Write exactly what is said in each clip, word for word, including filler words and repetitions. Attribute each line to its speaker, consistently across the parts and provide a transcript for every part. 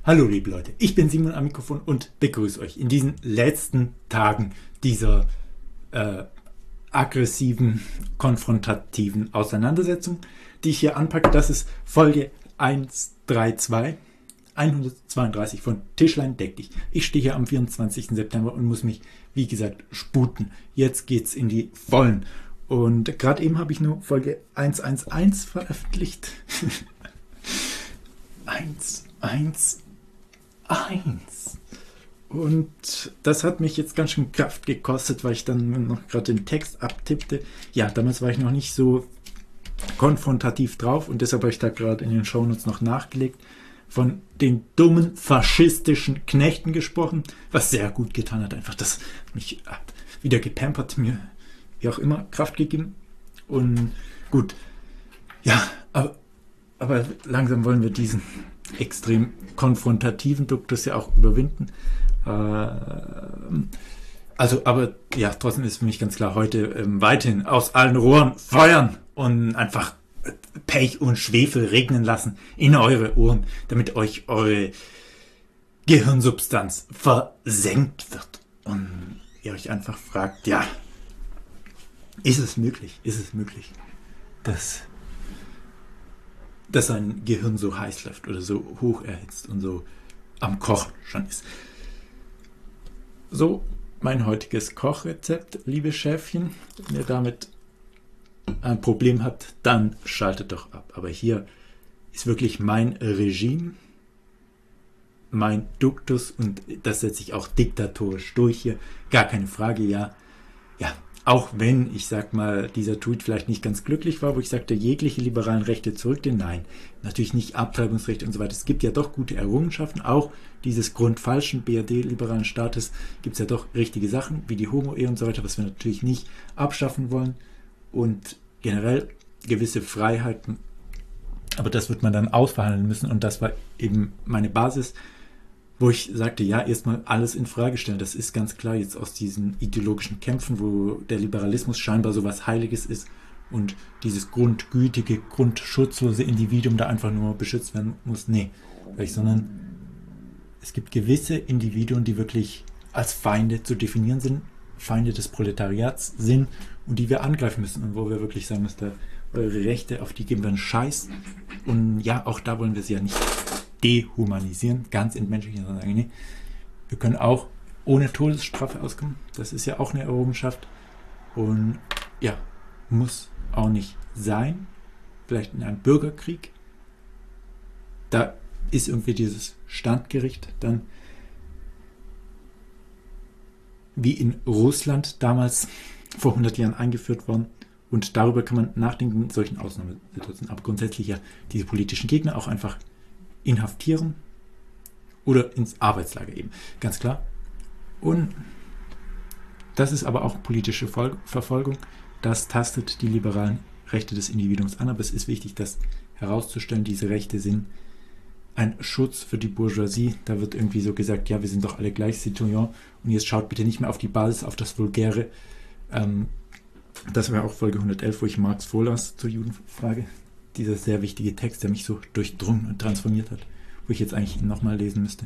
Speaker 1: Hallo liebe Leute, ich bin Simon am Mikrofon und begrüße euch in diesen letzten Tagen dieser äh, aggressiven, konfrontativen Auseinandersetzung, die ich hier anpacke. Das ist Folge hundertzweiunddreißig, hundertzweiunddreißig von Tischlein deck dich. Ich stehe hier am vierundzwanzigsten September und muss mich, wie gesagt, sputen. Jetzt geht's in die Vollen. Und gerade eben habe ich nur Folge hundertelf veröffentlicht. eins, eins, eins. Und das hat mich jetzt ganz schön Kraft gekostet, weil ich dann noch gerade den Text abtippte. Ja, damals war ich noch nicht so konfrontativ drauf und deshalb habe ich da gerade in den Shownotes noch nachgelegt, von den dummen faschistischen Knechten gesprochen, was sehr gut getan hat. Einfach, das mich hat wieder gepampert, mir wie auch immer Kraft gegeben. Und gut, ja, aber, aber langsam wollen wir diesen extrem konfrontativen Duktus ja auch überwinden. Also, aber ja, trotzdem ist für mich ganz klar, heute ähm, weiterhin aus allen Rohren feuern und einfach Pech und Schwefel regnen lassen in eure Ohren, damit euch eure Gehirnsubstanz versenkt wird. Und ihr euch einfach fragt, ja, ist es möglich, ist es möglich, dass, dass ein Gehirn so heiß läuft oder so hoch erhitzt und so am Kochen schon ist. So, mein heutiges Kochrezept, liebe Schäfchen. Wenn ihr damit ein Problem habt, dann schaltet doch ab. Aber hier ist wirklich mein Regime, mein Duktus und das setze ich auch diktatorisch durch hier. Gar keine Frage, ja. Ja, auch wenn, ich sag mal, dieser Tweet vielleicht nicht ganz glücklich war, wo ich sagte, jegliche liberalen Rechte zurücknehmen. Nein, natürlich nicht Abtreibungsrechte und so weiter. Es gibt ja doch gute Errungenschaften. Auch dieses grundfalschen B R D-liberalen Staates gibt es ja doch richtige Sachen, wie die Homo-Ehe und so weiter, was wir natürlich nicht abschaffen wollen. Und generell gewisse Freiheiten. Aber das wird man dann ausverhandeln müssen. Und das war eben meine Basis, wo ich sagte, ja, erstmal alles in Frage stellen. Das ist ganz klar jetzt aus diesen ideologischen Kämpfen, wo der Liberalismus scheinbar so was Heiliges ist und dieses grundgütige, grundschutzlose Individuum da einfach nur beschützt werden muss. Nee, sondern es gibt gewisse Individuen, die wirklich als Feinde zu definieren sind, Feinde des Proletariats sind und die wir angreifen müssen und wo wir wirklich sagen müssen, da eure Rechte, auf die geben wir einen Scheiß. Und ja, auch da wollen wir sie ja nicht dehumanisieren, ganz entmenschlichen, sondern sagen, nee, wir können auch ohne Todesstrafe auskommen. Das ist ja auch eine Errungenschaft. Und ja, muss auch nicht sein. Vielleicht in einem Bürgerkrieg. Da ist irgendwie dieses Standgericht dann wie in Russland damals vor hundert Jahren eingeführt worden. Und darüber kann man nachdenken in solchen Ausnahmesituationen. Aber grundsätzlich ja diese politischen Gegner auch einfach inhaftieren oder ins Arbeitslager eben. Ganz klar. Und das ist aber auch politische Vol- Verfolgung. Das tastet die liberalen Rechte des Individuums an. Aber es ist wichtig, das herauszustellen. Diese Rechte sind ein Schutz für die Bourgeoisie. Da wird irgendwie so gesagt, ja, wir sind doch alle gleich, Citoyen. Und jetzt schaut bitte nicht mehr auf die Basis, auf das Vulgäre. Ähm, das war auch Folge hundertelf, wo ich Marx vorlas zur Judenfrage. Dieser sehr wichtige Text, der mich so durchdrungen und transformiert hat, wo ich jetzt eigentlich nochmal lesen müsste.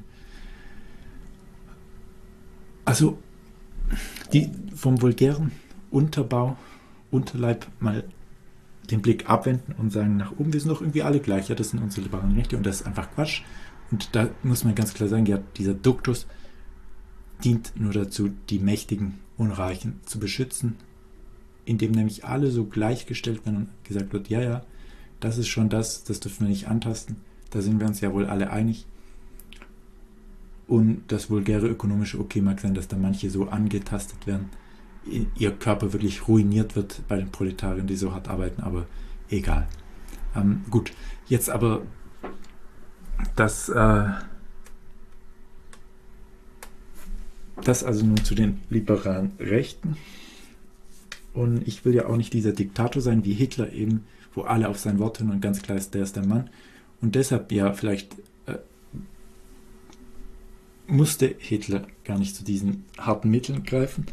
Speaker 1: Also, die vom vulgären Unterbau, Unterleib mal den Blick abwenden und sagen, nach oben, wir sind doch irgendwie alle gleich, ja, das sind unsere liberalen Rechte und das ist einfach Quatsch. Und da muss man ganz klar sagen, ja, dieser Duktus dient nur dazu, die Mächtigen und Reichen zu beschützen, indem nämlich alle so gleichgestellt werden und gesagt wird, ja, ja, das ist schon das, das dürfen wir nicht antasten. Da sind wir uns ja wohl alle einig. Und das vulgäre ökonomische Okay mag sein, dass da manche so angetastet werden, ihr Körper wirklich ruiniert wird bei den Proletariern, die so hart arbeiten, aber egal. Ähm, gut, jetzt aber das, äh, das also nun zu den liberalen Rechten. Und ich will ja auch nicht dieser Diktator sein, wie Hitler eben, wo alle auf sein Wort hören und ganz klar ist, der ist der Mann. Und deshalb ja, vielleicht äh, musste Hitler gar nicht zu diesen harten Mitteln greifen,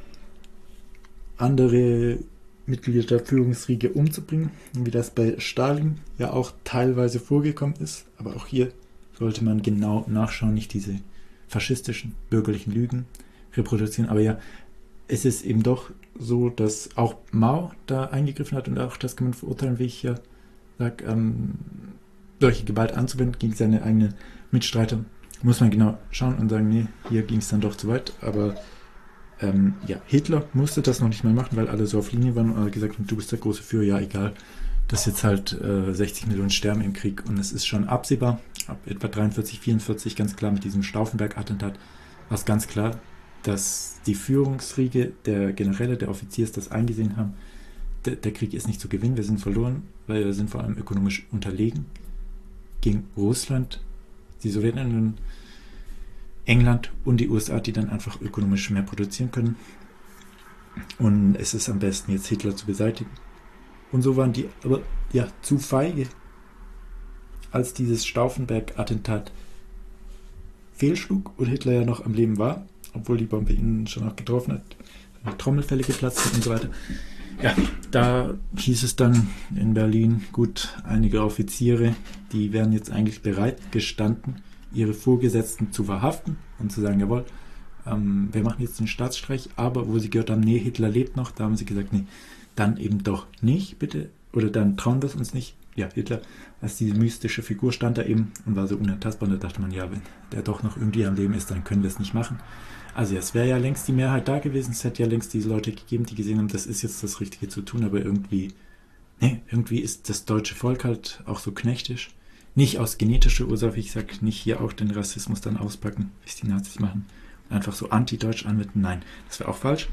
Speaker 1: andere Mitglieder der Führungsriege umzubringen, wie das bei Stalin ja auch teilweise vorgekommen ist. Aber auch hier sollte man genau nachschauen, nicht diese faschistischen, bürgerlichen Lügen reproduzieren. Aber ja, es ist eben doch so, dass auch Mao da eingegriffen hat und auch das kann man verurteilen, wie ich ja sage, ähm, solche Gewalt anzuwenden gegen seine eigenen Mitstreiter. Muss man genau schauen und sagen, nee, hier ging es dann doch zu weit. Aber ähm, ja, Hitler musste das noch nicht mal machen, weil alle so auf Linie waren und alle gesagt haben, du bist der große Führer, ja egal. Das jetzt halt äh, sechzig Millionen sterben im Krieg und es ist schon absehbar, ab etwa dreiundvierzig, vierundvierzig, ganz klar mit diesem Stauffenberg-Attentat, war es ganz klar, dass die Führungsriege der Generäle, der Offiziers das eingesehen haben, der, der Krieg ist nicht zu gewinnen, wir sind verloren, weil wir sind vor allem ökonomisch unterlegen gegen Russland, die Sowjetunion, England und die U S A, die dann einfach ökonomisch mehr produzieren können. Und es ist am besten, jetzt Hitler zu beseitigen. Und so waren die aber ja zu feige, als dieses Stauffenberg-Attentat fehlschlug und Hitler ja noch am Leben war, obwohl die Bombe ihn schon auch getroffen hat, Trommelfälle geplatzt sind und so weiter. Ja, da hieß es dann in Berlin, gut, einige Offiziere, die wären jetzt eigentlich bereit gestanden, ihre Vorgesetzten zu verhaften und zu sagen, jawohl, ähm, wir machen jetzt den Staatsstreich, aber wo sie gehört haben, nee, Hitler lebt noch, da haben sie gesagt, nee, dann eben doch nicht, bitte, oder dann trauen wir es uns nicht. Ja, Hitler als diese mystische Figur stand da eben und war so unantastbar und da dachte man, ja, wenn der doch noch irgendwie am Leben ist, dann können wir es nicht machen. Also ja, es wäre ja längst die Mehrheit da gewesen, es hätte ja längst diese Leute gegeben, die gesehen haben, das ist jetzt das Richtige zu tun, aber irgendwie, ne, irgendwie ist das deutsche Volk halt auch so knechtisch. Nicht aus genetischer Ursache, ich sag nicht hier auch den Rassismus dann auspacken, wie es die Nazis machen, und einfach so anti-deutsch anwenden, nein, das wäre auch falsch.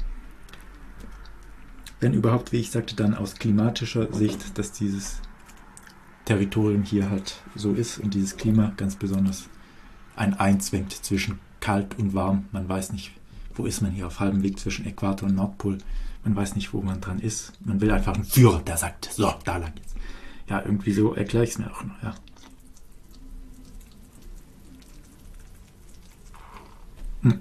Speaker 1: Wenn überhaupt, wie ich sagte, dann aus klimatischer Sicht, dass dieses Territorium hier halt so ist und dieses Klima ganz besonders ein einzwängt zwischen kalt und warm. Man weiß nicht, wo ist man hier auf halbem Weg zwischen Äquator und Nordpol. Man weiß nicht, wo man dran ist. Man will einfach einen Führer, der sagt, so, da lang jetzt. Ja, irgendwie so erkläre ich es mir auch noch, ja. Hm.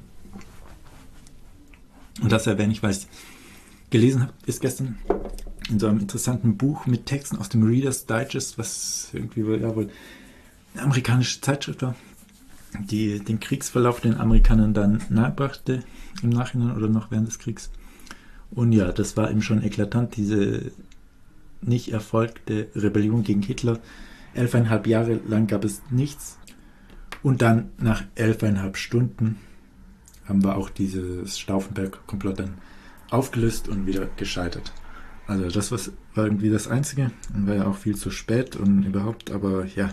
Speaker 1: Und das erwähne ich, weil ich gelesen habe, ist gestern in so einem interessanten Buch mit Texten aus dem Reader's Digest, was irgendwie wohl, ja, wohl eine amerikanische Zeitschrift war, die den Kriegsverlauf den Amerikanern dann nahebrachte, im Nachhinein oder noch während des Kriegs. Und ja, das war eben schon eklatant, diese nicht erfolgte Rebellion gegen Hitler. Elfeinhalb Jahre lang gab es nichts. Und dann nach elfeinhalb Stunden haben wir auch dieses Stauffenberg-Komplott dann aufgelöst und wieder gescheitert. Also das war irgendwie das Einzige und war ja auch viel zu spät und überhaupt, aber ja,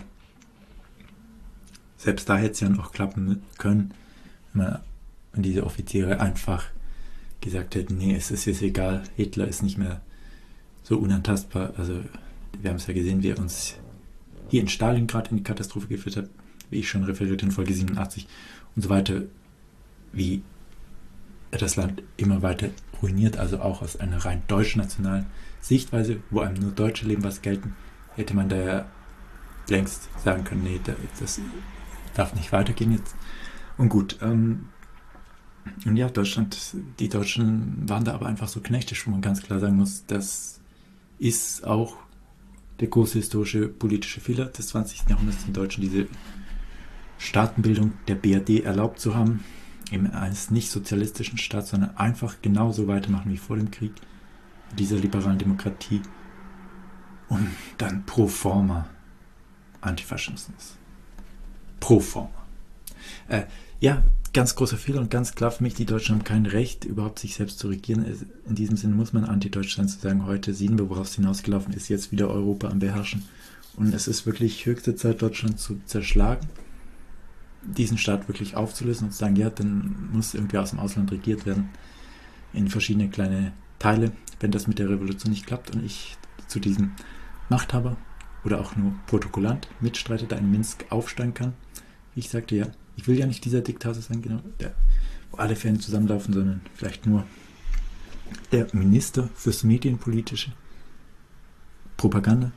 Speaker 1: selbst da hätte es ja noch klappen können, wenn diese Offiziere einfach gesagt hätten, nee, es ist jetzt egal, Hitler ist nicht mehr so unantastbar. Also wir haben es ja gesehen, wie er uns hier in Stalingrad in die Katastrophe geführt hat, wie ich schon referiert in Folge siebenundachtzig und so weiter, wie er das Land immer weiter ruiniert, also auch aus einer rein deutsch-nationalen Sichtweise, wo einem nur deutsche Leben was gelten, hätte man da ja längst sagen können, nee, das darf nicht weitergehen jetzt. Und gut, ähm, und ja, Deutschland, die Deutschen waren da aber einfach so knechtisch, wo man ganz klar sagen muss, das ist auch der große historische politische Fehler des zwanzigsten Jahrhunderts, den Deutschen diese Staatenbildung der B R D erlaubt zu haben, eben eines nicht sozialistischen Staats, sondern einfach genauso weitermachen wie vor dem Krieg, dieser liberalen Demokratie und dann pro forma Antifaschismus. Pro forma. Äh, ja, ganz großer Fehler und ganz klar für mich, die Deutschen haben kein Recht, überhaupt sich selbst zu regieren. In diesem Sinne muss man antideutsch sein, zu sagen, heute sehen wir, worauf es hinausgelaufen ist, jetzt wieder Europa am Beherrschen. Und es ist wirklich höchste Zeit, Deutschland zu zerschlagen, diesen Staat wirklich aufzulösen und zu sagen, ja, dann muss irgendwie aus dem Ausland regiert werden, in verschiedene kleine Teile, wenn das mit der Revolution nicht klappt und ich zu diesem Machthaber oder auch nur Protokollant, Mitstreiter, der in Minsk aufsteigen kann. Wie ich sagte, ja, ich will ja nicht dieser Diktator sein, genau, der, wo alle Fäden zusammenlaufen, sondern vielleicht nur der Minister fürs Medienpolitische, Propaganda,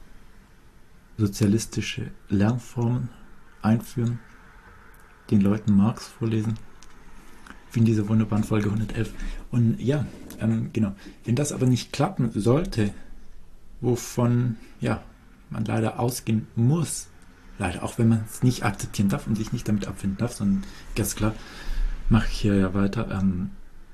Speaker 1: sozialistische Lernformen einführen, den Leuten Marx vorlesen, wie in dieser wunderbaren Folge hundertelf. Und ja, ähm, genau, wenn das aber nicht klappen sollte, wovon ja man leider ausgehen muss, Leider, auch wenn man es nicht akzeptieren darf und sich nicht damit abfinden darf, sondern ganz klar mache ich hier ja weiter. Ähm,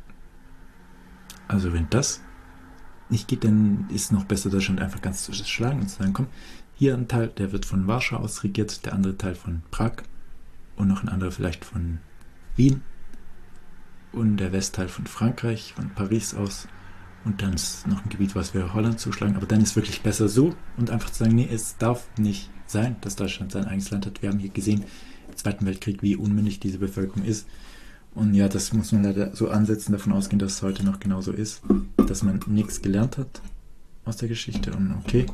Speaker 1: also wenn das nicht geht, dann ist noch besser, Deutschland einfach ganz zu schlagen und zu sagen, komm, hier ein Teil, der wird von Warschau aus regiert, der andere Teil von Prag und noch ein anderer vielleicht von Wien und der Westteil von Frankreich, von Paris aus und dann ist noch ein Gebiet, was wir Holland zuschlagen, aber dann ist wirklich besser so und einfach zu sagen, nee, es darf nicht sein, dass Deutschland sein eigenes Land hat. Wir haben hier gesehen, im Zweiten Weltkrieg, wie unmündig diese Bevölkerung ist. Und ja, das muss man leider so ansetzen, davon ausgehen, dass es heute noch genauso ist, dass man nichts gelernt hat aus der Geschichte. Und okay,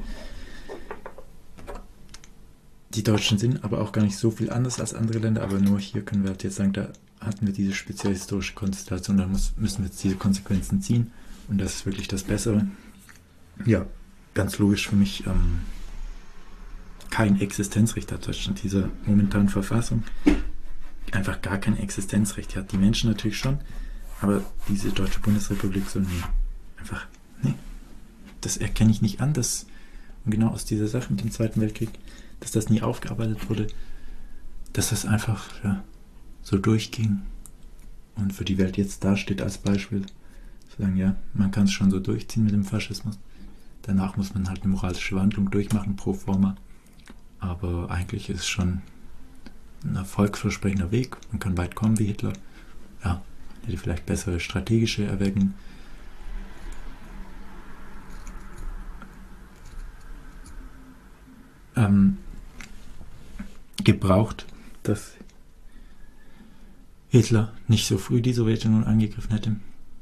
Speaker 1: die Deutschen sind aber auch gar nicht so viel anders als andere Länder, aber nur hier können wir halt jetzt sagen, da hatten wir diese spezielle historische Konstellation, da muss, müssen wir jetzt diese Konsequenzen ziehen und das ist wirklich das Bessere. Ja, ganz logisch für mich, ähm, kein Existenzrecht hat Deutschland dieser momentanen Verfassung. Einfach gar kein Existenzrecht hat. Die Menschen natürlich schon, aber diese Deutsche Bundesrepublik so, nee, einfach, nee, das erkenne ich nicht an, dass, und genau aus dieser Sache mit dem Zweiten Weltkrieg, dass das nie aufgearbeitet wurde, dass das einfach, ja, so durchging und für die Welt jetzt dasteht als Beispiel, zu sagen, ja, man kann es schon so durchziehen mit dem Faschismus, danach muss man halt eine moralische Wandlung durchmachen, pro forma, aber eigentlich ist es schon ein erfolgsversprechender Weg. Man kann weit kommen wie Hitler. Ja, hätte vielleicht bessere strategische Erwägungen. Ähm, gebraucht, dass Hitler nicht so früh die Sowjetunion angegriffen hätte.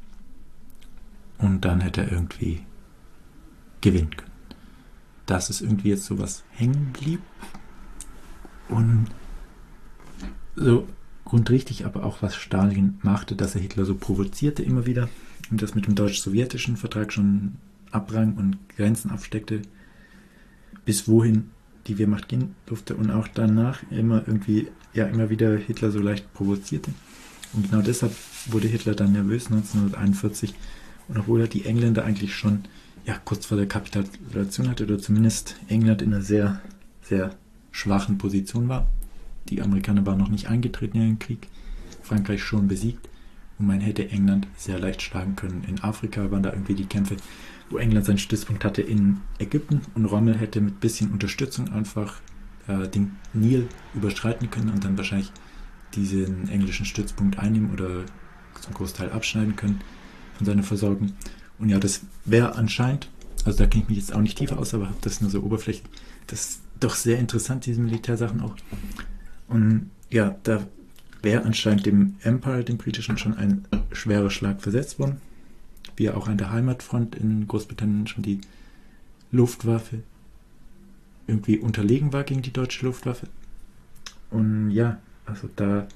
Speaker 1: Und dann hätte er irgendwie gewinnen können. Dass es irgendwie jetzt sowas hängen blieb und so grundrichtig, aber auch was Stalin machte, dass er Hitler so provozierte immer wieder und das mit dem deutsch-sowjetischen Vertrag schon abrang und Grenzen absteckte, bis wohin die Wehrmacht gehen durfte und auch danach immer irgendwie, ja, immer wieder Hitler so leicht provozierte. Und genau deshalb wurde Hitler dann nervös neunzehnhunderteinundvierzig und obwohl er die Engländer eigentlich schon, ja, kurz vor der Kapitulation hatte oder zumindest England in einer sehr, sehr schwachen Position war. Die Amerikaner waren noch nicht eingetreten in den Krieg, Frankreich schon besiegt und man hätte England sehr leicht schlagen können. In Afrika waren da irgendwie die Kämpfe, wo England seinen Stützpunkt hatte in Ägypten und Rommel hätte mit bisschen Unterstützung einfach äh, den Nil überschreiten können und dann wahrscheinlich diesen englischen Stützpunkt einnehmen oder zum Großteil abschneiden können von seiner Versorgung. Und ja, das wäre anscheinend, also da kenne ich mich jetzt auch nicht tiefer aus, aber habe das nur so oberflächlich, das ist doch sehr interessant, diese Militärsachen auch. Und ja, da wäre anscheinend dem Empire, dem britischen, schon ein schwerer Schlag versetzt worden. Wie ja auch an der Heimatfront in Großbritannien schon die Luftwaffe irgendwie unterlegen war gegen die deutsche Luftwaffe. Und ja, also da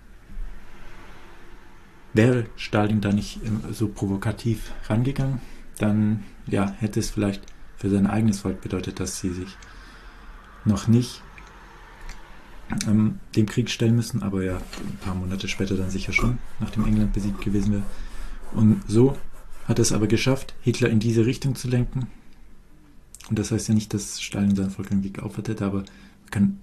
Speaker 1: wäre Stalin da nicht so provokativ rangegangen, dann ja, hätte es vielleicht für sein eigenes Volk bedeutet, dass sie sich noch nicht ähm, dem Krieg stellen müssen, aber ja, ein paar Monate später dann sicher schon, nachdem England besiegt gewesen wäre. Und so hat es aber geschafft, Hitler in diese Richtung zu lenken. Und das heißt ja nicht, dass Stalin sein Volk irgendwie geopfert hätte, aber man kann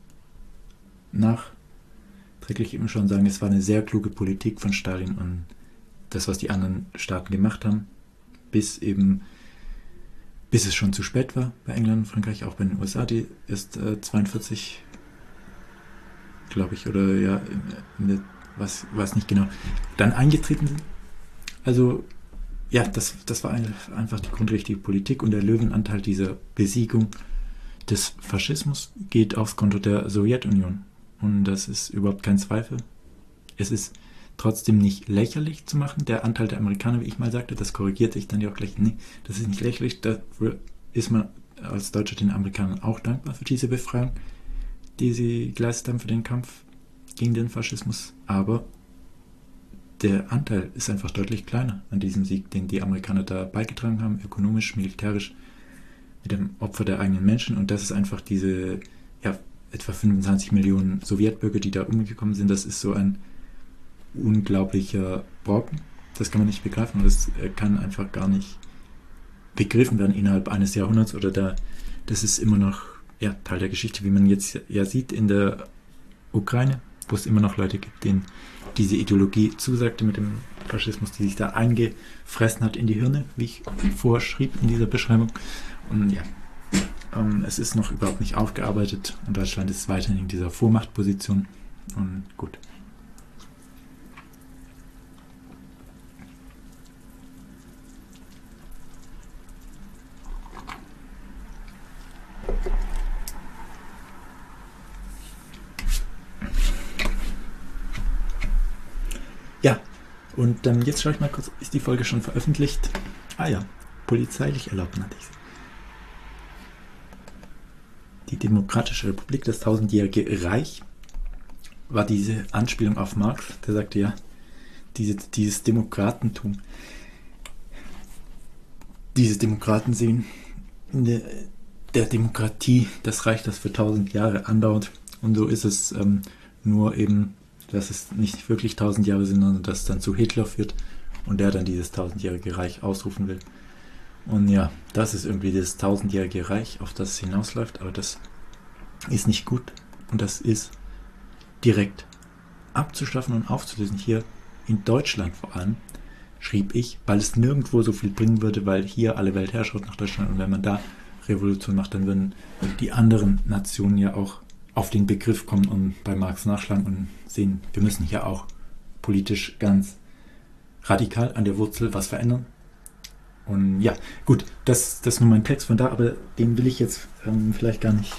Speaker 1: nachträglich eben schon sagen, es war eine sehr kluge Politik von Stalin und das, was die anderen Staaten gemacht haben, bis eben bis es schon zu spät war bei England und Frankreich, auch bei den U S A, die erst äh, zweiundvierzig, glaube ich, oder ja, in, was weiß nicht genau, dann eingetreten sind. Also ja, das, das war einfach die grundrichtige Politik und der Löwenanteil dieser Besiegung des Faschismus geht aufs Konto der Sowjetunion. Und das ist überhaupt kein Zweifel. Es ist trotzdem nicht lächerlich zu machen. Der Anteil der Amerikaner, wie ich mal sagte, das korrigierte ich dann ja auch gleich. Nee, das ist nicht lächerlich. Dafür ist man als Deutscher den Amerikanern auch dankbar für diese Befreiung, die sie geleistet haben für den Kampf gegen den Faschismus. Aber der Anteil ist einfach deutlich kleiner an diesem Sieg, den die Amerikaner da beigetragen haben, ökonomisch, militärisch, mit dem Opfer der eigenen Menschen. Und das ist einfach diese, ja, etwa fünfundzwanzig Millionen Sowjetbürger, die da umgekommen sind. Das ist so ein unglaublicher Brocken. Das kann man nicht begreifen und das kann einfach gar nicht begriffen werden innerhalb eines Jahrhunderts oder da, das ist immer noch, ja, Teil der Geschichte, wie man jetzt ja sieht in der Ukraine, wo es immer noch Leute gibt, denen diese Ideologie zusagte mit dem Faschismus, die sich da eingefressen hat in die Hirne, wie ich vorher schrieb in dieser Beschreibung. Und ja, ähm, es ist noch überhaupt nicht aufgearbeitet und Deutschland ist weiterhin in dieser Vormachtposition. Und gut. Ja, und ähm, jetzt schaue ich mal kurz, ist die Folge schon veröffentlicht? Ah ja, polizeilich erlaubt nannte ich sie. Die Demokratische Republik, das tausendjährige Reich, war diese Anspielung auf Marx, der sagte ja, diese, dieses Demokratentum, diese Demokraten sehen in der, der Demokratie das Reich, das für tausend Jahre andauert. Und so ist es ähm, nur eben, dass es nicht wirklich tausend Jahre sind, sondern dass es dann zu Hitler führt und der dann dieses tausendjährige Reich ausrufen will. Und ja, das ist irgendwie das tausendjährige Reich, auf das es hinausläuft, aber das ist nicht gut und das ist direkt abzuschaffen und aufzulösen. Hier in Deutschland vor allem, schrieb ich, weil es nirgendwo so viel bringen würde, weil hier alle Welt her schaut nach Deutschland und wenn man da Revolution macht, dann würden die anderen Nationen ja auch auf den Begriff kommen und bei Marx nachschlagen und sehen, wir müssen hier auch politisch ganz radikal an der Wurzel was verändern. Und ja, gut, das, das ist nur mein Text von da, aber den will ich jetzt ähm, vielleicht gar nicht.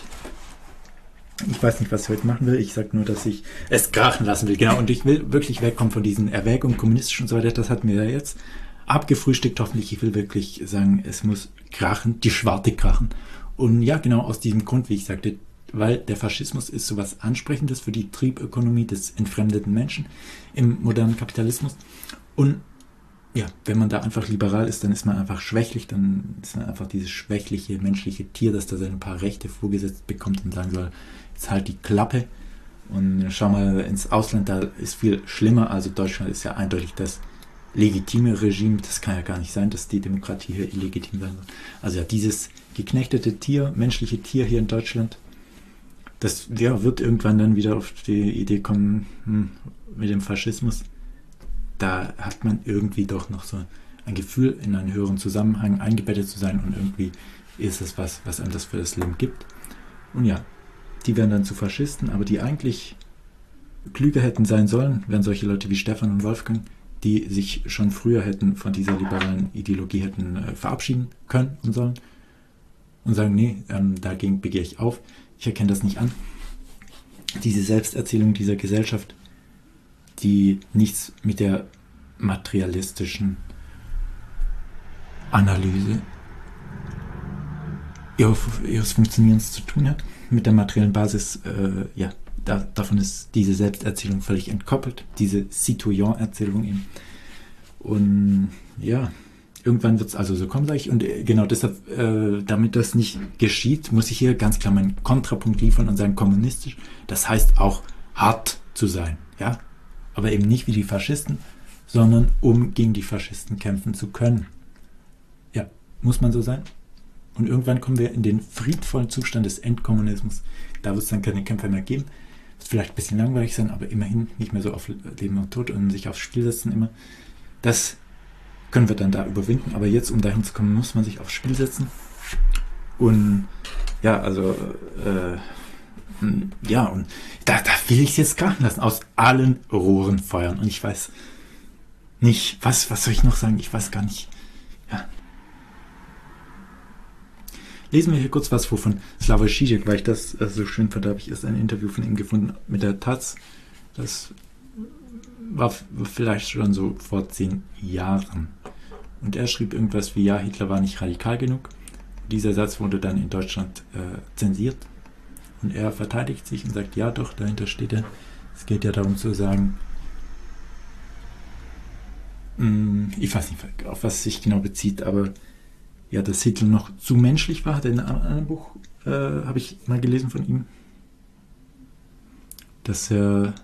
Speaker 1: Ich weiß nicht, was ich heute machen will. Ich sage nur, dass ich es krachen lassen will. Genau, und ich will wirklich wegkommen von diesen Erwägungen, kommunistisch und so weiter. Das hat mir ja jetzt abgefrühstückt, hoffentlich. Ich will wirklich sagen, es muss krachen, die Schwarte krachen. Und ja, genau aus diesem Grund, wie ich sagte, weil der Faschismus ist sowas Ansprechendes für die Triebökonomie des entfremdeten Menschen im modernen Kapitalismus. Und ja, wenn man da einfach liberal ist, dann ist man einfach schwächlich, dann ist man einfach dieses schwächliche menschliche Tier, das da seine paar Rechte vorgesetzt bekommt und sagen soll, jetzt halt die Klappe und schau mal ins Ausland, da ist viel schlimmer. Also Deutschland ist ja eindeutig das legitime Regime, das kann ja gar nicht sein, dass die Demokratie hier illegitim sein soll. Also ja, dieses geknechtete Tier, menschliche Tier hier in Deutschland, das ja, wird irgendwann dann wieder auf die Idee kommen, hm, mit dem Faschismus. Da hat man irgendwie doch noch so ein Gefühl, in einen höheren Zusammenhang eingebettet zu sein und irgendwie ist es was, was einem das für das Leben gibt. Und ja, die werden dann zu Faschisten, aber die eigentlich klüger hätten sein sollen, wären solche Leute wie Stefan und Wolfgang, die sich schon früher hätten von dieser liberalen Ideologie hätten äh, verabschieden können und sollen und sagen, nee, ähm, dagegen begehre ich auf. Ich erkenne das nicht an. Diese Selbsterzählung dieser Gesellschaft, die nichts mit der materialistischen Analyse ihres Funktionierens zu tun hat, mit der materiellen Basis, äh, ja, da, davon ist diese Selbsterzählung völlig entkoppelt, diese Citoyen-Erzählung eben. Und ja, irgendwann wird es also so kommen, sage ich. Und äh, genau deshalb, äh, damit das nicht geschieht, muss ich hier ganz klar meinen Kontrapunkt liefern und sagen, kommunistisch, das heißt auch hart zu sein, ja, aber eben nicht wie die Faschisten, sondern um gegen die Faschisten kämpfen zu können. Ja, muss man so sein? Und irgendwann kommen wir in den friedvollen Zustand des Endkommunismus. Da wird es dann keine Kämpfer mehr geben. Wird vielleicht ein bisschen langweilig sein, aber immerhin nicht mehr so auf Leben und Tod und sich aufs Spiel setzen immer. Das können wir dann da überwinden. Aber jetzt, um dahin zu kommen, muss man sich aufs Spiel setzen. Und ja, also äh, ja, und da, da will ich es jetzt krachen lassen. Aus allen Rohren feuern. Und ich weiß nicht, was, was soll ich noch sagen? Ich weiß gar nicht. Ja. Lesen wir hier kurz was vor von Slavoj Žižek, weil ich das äh, so schön fand. Da habe ich erst ein Interview von ihm gefunden mit der Taz. Das war f- vielleicht schon so vor zehn Jahren. Und er schrieb irgendwas wie, ja, Hitler war nicht radikal genug. Dieser Satz wurde dann in Deutschland äh, zensiert. Und er verteidigt sich und sagt, ja doch, dahinter steht er. Es geht ja darum zu sagen, mh, ich weiß nicht, auf was es sich genau bezieht, aber ja, dass Hitler noch zu menschlich war, hat er in einem anderen Buch, äh, habe ich mal gelesen von ihm, dass er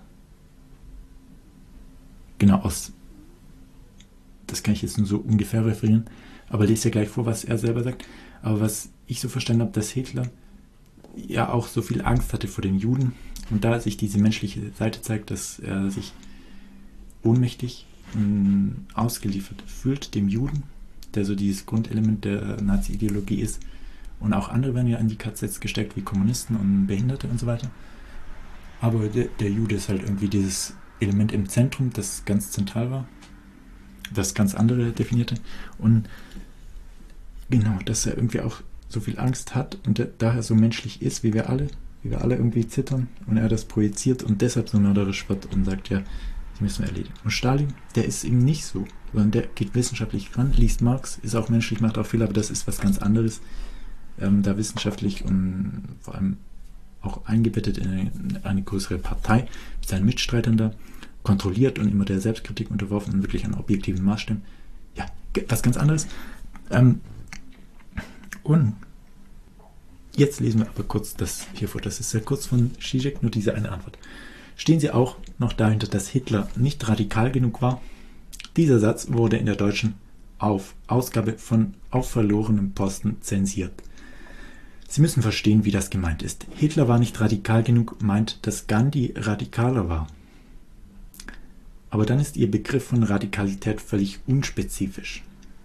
Speaker 1: genau aus, das kann ich jetzt nur so ungefähr referieren, aber lese ja gleich vor, was er selber sagt, aber was ich so verstanden habe, dass Hitler ja auch so viel Angst hatte vor den Juden und da sich diese menschliche Seite zeigt, dass er sich ohnmächtig mh, ausgeliefert fühlt dem Juden, der so dieses Grundelement der Nazi-Ideologie ist. Und auch andere werden ja in die K Zs gesteckt, wie Kommunisten und Behinderte und so weiter. Aber der, der Jude ist halt irgendwie dieses Element im Zentrum, das ganz zentral war, das ganz andere definierte. Und genau, dass er irgendwie auch so viel Angst hat und der, daher so menschlich ist, wie wir alle, wie wir alle irgendwie zittern und er das projiziert und deshalb so mörderisch wird und sagt, ja, die müssen wir erledigen. Und Stalin, der ist eben nicht so, sondern der geht wissenschaftlich ran, liest Marx, ist auch menschlich, macht auch Fehler, aber das ist was ganz anderes. Ähm, da wissenschaftlich und vor allem auch eingebettet in eine, in eine größere Partei mit seinen Mitstreitern da, kontrolliert und immer der Selbstkritik unterworfen und wirklich an objektiven Maßstäben. Ja, was ganz anderes. Ähm, und jetzt lesen wir aber kurz das hier vor. Das ist sehr kurz von Zizek, nur diese eine Antwort. Stehen Sie auch noch dahinter, dass Hitler nicht radikal genug war? Dieser Satz wurde in der deutschen Auf Ausgabe von Auf verlorenem Posten zensiert. Sie müssen verstehen, wie das gemeint ist. Hitler war nicht radikal genug, meint, dass Gandhi radikaler war. Aber dann ist Ihr Begriff von Radikalität völlig unspezifisch.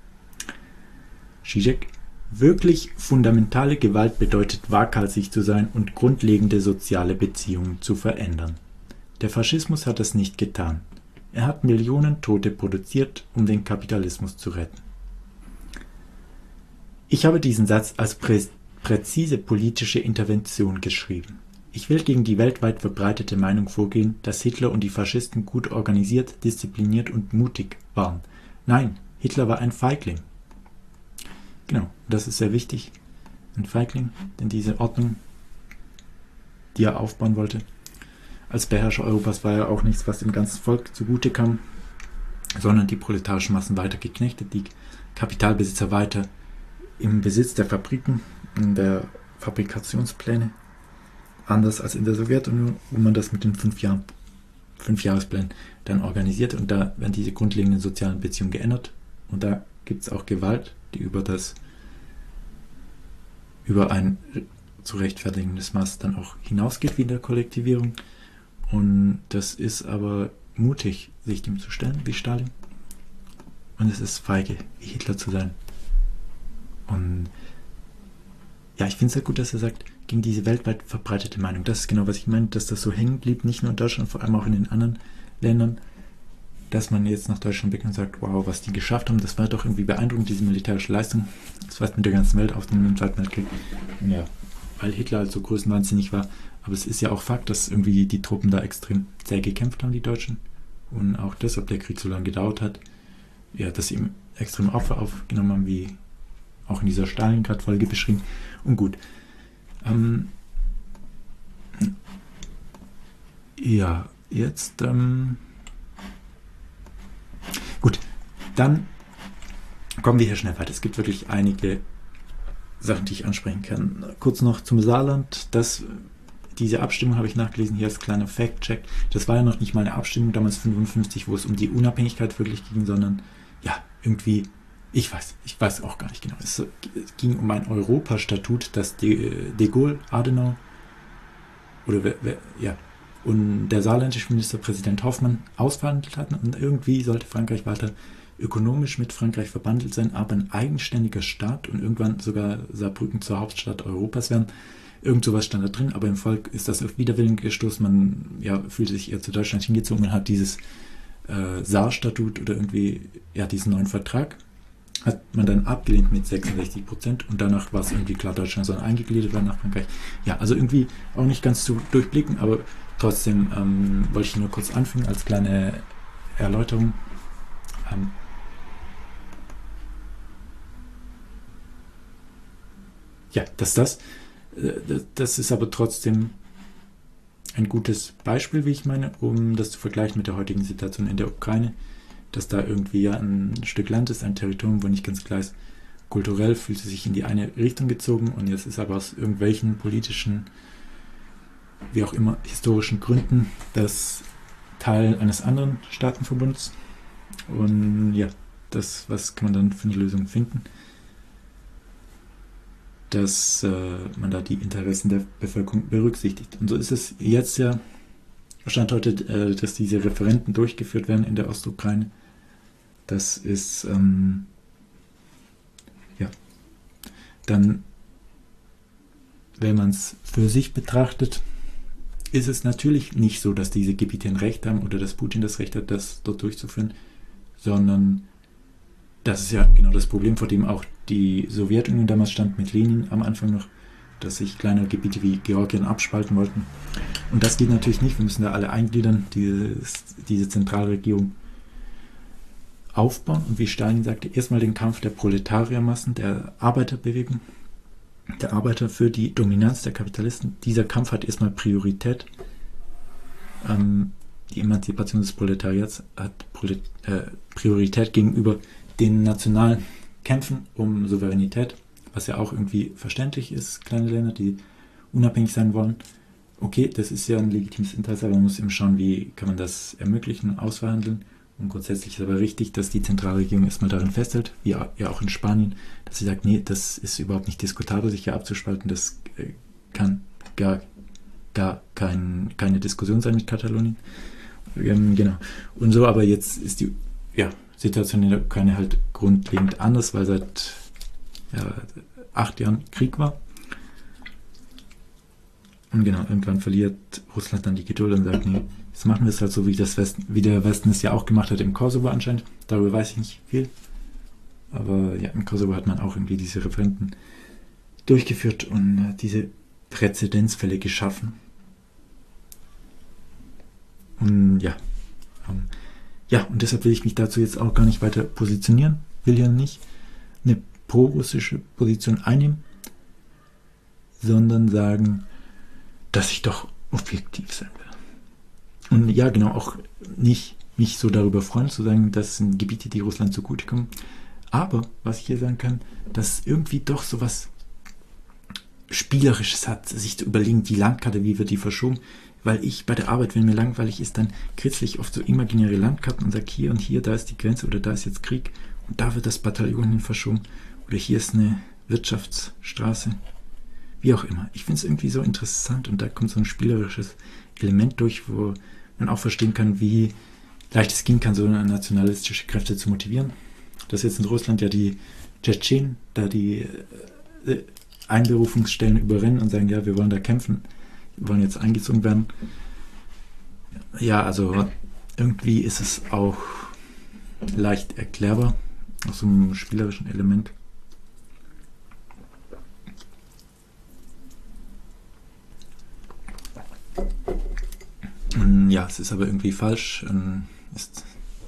Speaker 1: Zizek: Wirklich fundamentale Gewalt bedeutet, waghalsig zu sein und grundlegende soziale Beziehungen zu verändern. Der Faschismus hat das nicht getan. Er hat Millionen Tote produziert, um den Kapitalismus zu retten. Ich habe diesen Satz als prä präzise politische Intervention geschrieben. Ich will gegen die weltweit verbreitete Meinung vorgehen, dass Hitler und die Faschisten gut organisiert, diszipliniert und mutig waren. Nein, Hitler war ein Feigling. Genau, das ist sehr wichtig. Ein Feigling, denn diese Ordnung, die er aufbauen wollte, als Beherrscher Europas war ja auch nichts, was dem ganzen Volk zugute kam, sondern die proletarischen Massen weiter geknechtet, die Kapitalbesitzer weiter im Besitz der Fabriken, in der Fabrikationspläne, anders als in der Sowjetunion, wo man das mit den fünf Jahren, fünf Jahresplänen dann organisiert und da werden diese grundlegenden sozialen Beziehungen geändert und da gibt es auch Gewalt, die über das über ein zu rechtfertigendes Maß dann auch hinausgeht wie in der Kollektivierung. Und das ist aber mutig, sich dem zu stellen, wie Stalin. Und es ist feige, wie Hitler zu sein. Und ja, ich finde es sehr gut, dass er sagt, gegen diese weltweit verbreitete Meinung. Das ist genau, was ich meine, dass das so hängen blieb, nicht nur in Deutschland, vor allem auch in den anderen Ländern, dass man jetzt nach Deutschland blickt und sagt, wow, was die geschafft haben, das war doch irgendwie beeindruckend, diese militärische Leistung. Das war mit der ganzen Welt auf dem Zweiten Weltkrieg. Und ja, weil Hitler halt so größenwahnsinnig war. Aber es ist ja auch Fakt, dass irgendwie die Truppen da extrem sehr gekämpft haben, die Deutschen. Und auch deshalb der Krieg so lange gedauert hat. Ja, dass sie eben extreme Opfer aufgenommen haben, wie auch in dieser Stalingrad-Folge beschrieben. Und gut. Ähm, ja, jetzt ähm, gut, dann kommen wir hier schnell weiter. Es gibt wirklich einige Sachen, die ich ansprechen kann. Kurz noch zum Saarland. Das, diese Abstimmung habe ich nachgelesen, hier als kleiner Fact-Check. Das war ja noch nicht mal eine Abstimmung, damals fünfundfünfzig, wo es um die Unabhängigkeit wirklich ging, sondern ja, irgendwie, ich weiß, ich weiß auch gar nicht genau. Es ging um ein Europastatut, das de, de Gaulle, Adenauer oder wer, wer, ja, und der saarländische Ministerpräsident Hoffmann ausverhandelt hatten und irgendwie sollte Frankreich weiter ökonomisch mit Frankreich verbandelt sein, aber ein eigenständiger Staat und irgendwann sogar Saarbrücken zur Hauptstadt Europas werden. Irgend sowas stand da drin, aber im Volk ist das auf Widerwillen gestoßen. Man ja, fühlte sich eher zu Deutschland hingezogen und hat dieses äh, Saar-Statut oder irgendwie ja, diesen neuen Vertrag hat man dann abgelehnt mit sechsundsechzig Prozent und danach war es irgendwie klar, Deutschland soll eingegliedert werden nach Frankreich. Ja, also irgendwie auch nicht ganz zu durchblicken, aber trotzdem ähm, wollte ich nur kurz anfangen als kleine Erläuterung. Ähm, ja, dass das, äh, das ist aber trotzdem ein gutes Beispiel, wie ich meine, um das zu vergleichen mit der heutigen Situation in der Ukraine, dass da irgendwie ja ein Stück Land ist, ein Territorium, wo nicht ganz klar ist, kulturell fühlt sie sich in die eine Richtung gezogen und jetzt ist aber aus irgendwelchen politischen, wie auch immer, historischen Gründen das Teil eines anderen Staatenverbunds. Und ja, das, was kann man dann für eine Lösung finden? dass äh, man da die Interessen der Bevölkerung berücksichtigt. Und so ist es jetzt ja, Stand heute, äh, dass diese Referenden durchgeführt werden in der Ostukraine. Das ist, ähm, ja, dann, wenn man es für sich betrachtet, ist es natürlich nicht so, dass diese Gebiete ein Recht haben oder dass Putin das Recht hat, das dort durchzuführen, sondern das ist ja genau das Problem, vor dem auch die Sowjetunion damals stand, mit Lenin am Anfang noch, dass sich kleinere Gebiete wie Georgien abspalten wollten. Und das geht natürlich nicht. Wir müssen da alle eingliedern, dieses, diese Zentralregierung aufbauen. Und wie Stalin sagte, erstmal den Kampf der Proletariermassen, der Arbeiterbewegung, der Arbeiter für die Dominanz der Kapitalisten. Dieser Kampf hat erstmal Priorität. Ähm, die Emanzipation des Proletariats hat Prolet äh, Priorität gegenüber den nationalen Kämpfen um Souveränität, was ja auch irgendwie verständlich ist, kleine Länder, die unabhängig sein wollen. Okay, das ist ja ein legitimes Interesse, aber man muss eben schauen, wie kann man das ermöglichen, ausverhandeln. Und grundsätzlich ist aber richtig, dass die Zentralregierung erstmal darin festhält, wie ja auch in Spanien, dass sie sagt, nee, das ist überhaupt nicht diskutabel, sich hier abzuspalten, das kann gar, gar kein, keine Diskussion sein mit Katalonien. Ähm, genau. Und so, aber jetzt ist die ja, Situation in der Ukraine halt grundlegend anders, weil seit ja, acht Jahren Krieg war. Und genau, irgendwann verliert Russland dann die Geduld und sagt, nee, jetzt machen wir es halt so, wie, das Westen, wie der Westen es ja auch gemacht hat im Kosovo anscheinend. Darüber weiß ich nicht viel. Aber ja, im Kosovo hat man auch irgendwie diese Referenden durchgeführt und äh, diese Präzedenzfälle geschaffen. Und ja, ähm, ja, und deshalb will ich mich dazu jetzt auch gar nicht weiter positionieren. Will ja nicht eine pro-russische Position einnehmen, sondern sagen, dass ich doch objektiv sein will. Und ja, genau, auch nicht mich so darüber freuen, zu sagen, das sind Gebiete, die Russland zugutekommen. Aber, was ich hier sagen kann, dass irgendwie doch sowas Spielerisches hat, sich zu überlegen, die Landkarte, wie wird die verschoben. Weil ich bei der Arbeit, wenn mir langweilig ist, dann kritzel ich oft so imaginäre Landkarten und sage, hier und hier, da ist die Grenze oder da ist jetzt Krieg und da wird das Bataillon hin verschoben oder hier ist eine Wirtschaftsstraße. Wie auch immer. Ich finde es irgendwie so interessant und da kommt so ein spielerisches Element durch, wo man auch verstehen kann, wie leicht es gehen kann, so nationalistische Kräfte zu motivieren. Das jetzt in Russland ja die Tschetschenen, da die äh, Einberufungsstellen überrennen und sagen, ja, wir wollen da kämpfen, wir wollen jetzt eingezogen werden. Ja, also irgendwie ist es auch leicht erklärbar, aus so einem spielerischen Element. Ja, es ist aber irgendwie falsch. Ist,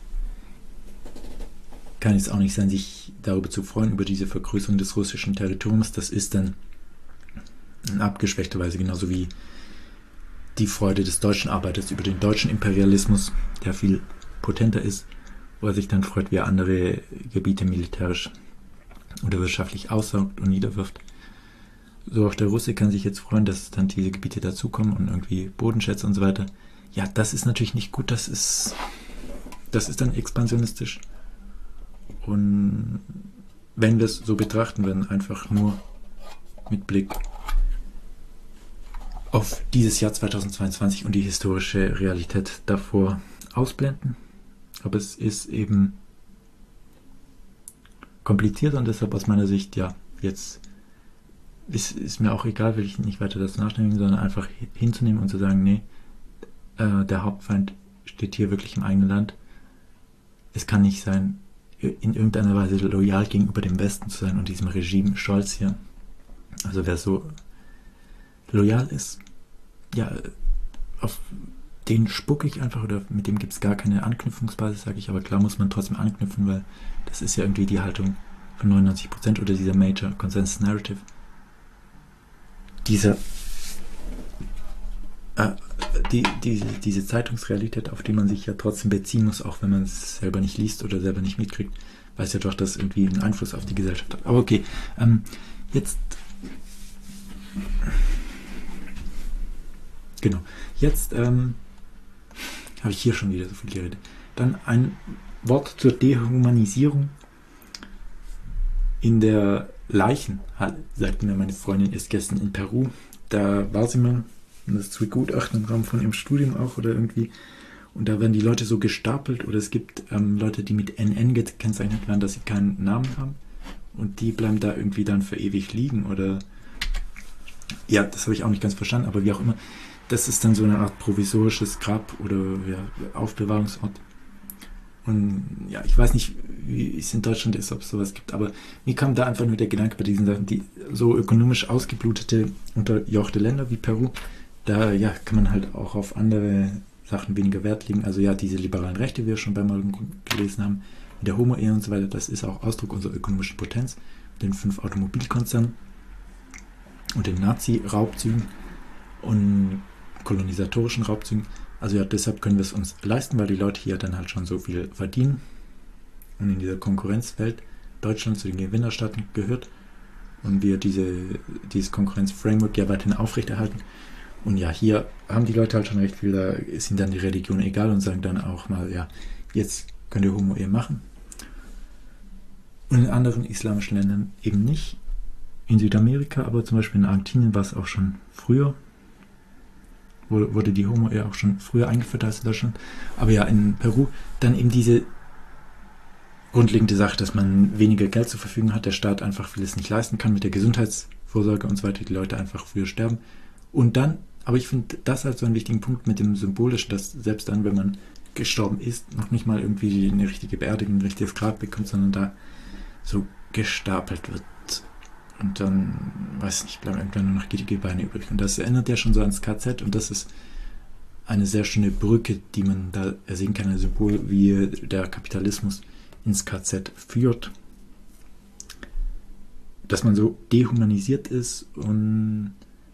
Speaker 1: kann jetzt auch nicht sein, sich darüber zu freuen, über diese Vergrößerung des russischen Territoriums. Das ist dann in abgeschwächter Weise genauso wie die Freude des deutschen Arbeiters über den deutschen Imperialismus, der viel potenter ist, wo er sich dann freut, wie er andere Gebiete militärisch oder wirtschaftlich aussaugt und niederwirft. So auch der Russe kann sich jetzt freuen, dass dann diese Gebiete dazukommen und irgendwie Bodenschätze und so weiter. Ja, das ist natürlich nicht gut, das ist, das ist dann expansionistisch. Und wenn wir es so betrachten, wenn einfach nur mit Blick auf dieses Jahr zweitausendzweiundzwanzig und die historische Realität davor ausblenden. Aber es ist eben kompliziert und deshalb aus meiner Sicht, ja, jetzt ist, ist mir auch egal, will ich nicht weiter das nachdenken, sondern einfach hinzunehmen und zu sagen, nee, äh, der Hauptfeind steht hier wirklich im eigenen Land. Es kann nicht sein, in irgendeiner Weise loyal gegenüber dem Westen zu sein und diesem Regime Scholz hier. Also wer so loyal ist, ja, auf den spucke ich einfach oder mit dem gibt es gar keine Anknüpfungsbasis, sage ich, aber klar muss man trotzdem anknüpfen, weil das ist ja irgendwie die Haltung von neunundneunzig Prozent oder dieser Major Consensus Narrative. Dieser äh, die, diese, diese Zeitungsrealität, auf die man sich ja trotzdem beziehen muss, auch wenn man es selber nicht liest oder selber nicht mitkriegt, weiß ja doch, dass irgendwie einen Einfluss auf die Gesellschaft hat. Aber okay, ähm, jetzt genau, jetzt ähm, habe ich hier schon wieder so viel geredet. Dann ein Wort zur Dehumanisierung in der Leichenhalle, sagte mir meine Freundin erst gestern in Peru. Da war sie mal, und das zu begutachten im Rahmen von ihrem Studium auch oder irgendwie. Und da werden die Leute so gestapelt oder es gibt ähm, Leute, die mit N N gekennzeichnet werden, dass sie keinen Namen haben. Und die bleiben da irgendwie dann für ewig liegen oder... Ja, das habe ich auch nicht ganz verstanden, aber wie auch immer. Das ist dann so eine Art provisorisches Grab oder ja, Aufbewahrungsort. Und ja, ich weiß nicht, wie es in Deutschland ist, ob es sowas gibt, aber mir kam da einfach nur der Gedanke bei diesen Sachen, die so ökonomisch ausgeblutete, unterjochte Länder wie Peru, da ja, kann man halt auch auf andere Sachen weniger Wert legen. Also ja, diese liberalen Rechte, wie wir schon beim Mal gelesen haben, der Homo-Ehe und so weiter, das ist auch Ausdruck unserer ökonomischen Potenz, den fünf Automobilkonzernen und den Nazi-Raubzügen und kolonisatorischen Raubzügen. Also ja, deshalb können wir es uns leisten, weil die Leute hier dann halt schon so viel verdienen und in dieser Konkurrenzwelt Deutschland zu den Gewinnerstaaten gehört und wir diese, dieses Konkurrenzframework ja weiterhin aufrechterhalten. Und ja, hier haben die Leute halt schon recht viel, da ist ihnen dann die Religion egal und sagen dann auch mal, ja, jetzt könnt ihr Homo-Ehe machen. Und in anderen islamischen Ländern eben nicht. In Südamerika, aber zum Beispiel in Argentinien war es auch schon früher, wurde die Homo-Ehe auch schon früher eingeführt als in Deutschland. Aber ja, in Peru dann eben diese grundlegende Sache, dass man weniger Geld zur Verfügung hat, der Staat einfach vieles nicht leisten kann mit der Gesundheitsvorsorge und so weiter, die Leute einfach früher sterben. Und dann, aber ich finde das halt so einen wichtigen Punkt mit dem Symbolischen, dass selbst dann, wenn man gestorben ist, noch nicht mal irgendwie eine richtige Beerdigung, ein richtiges Grab bekommt, sondern da so gestapelt wird. Und dann, weiß nicht, bleiben irgendwann nur noch gittige Beine übrig. Und das erinnert ja schon so ans K Z und das ist eine sehr schöne Brücke, die man da sehen kann, ein Symbol, wie der Kapitalismus ins K Z führt. Dass man so dehumanisiert ist und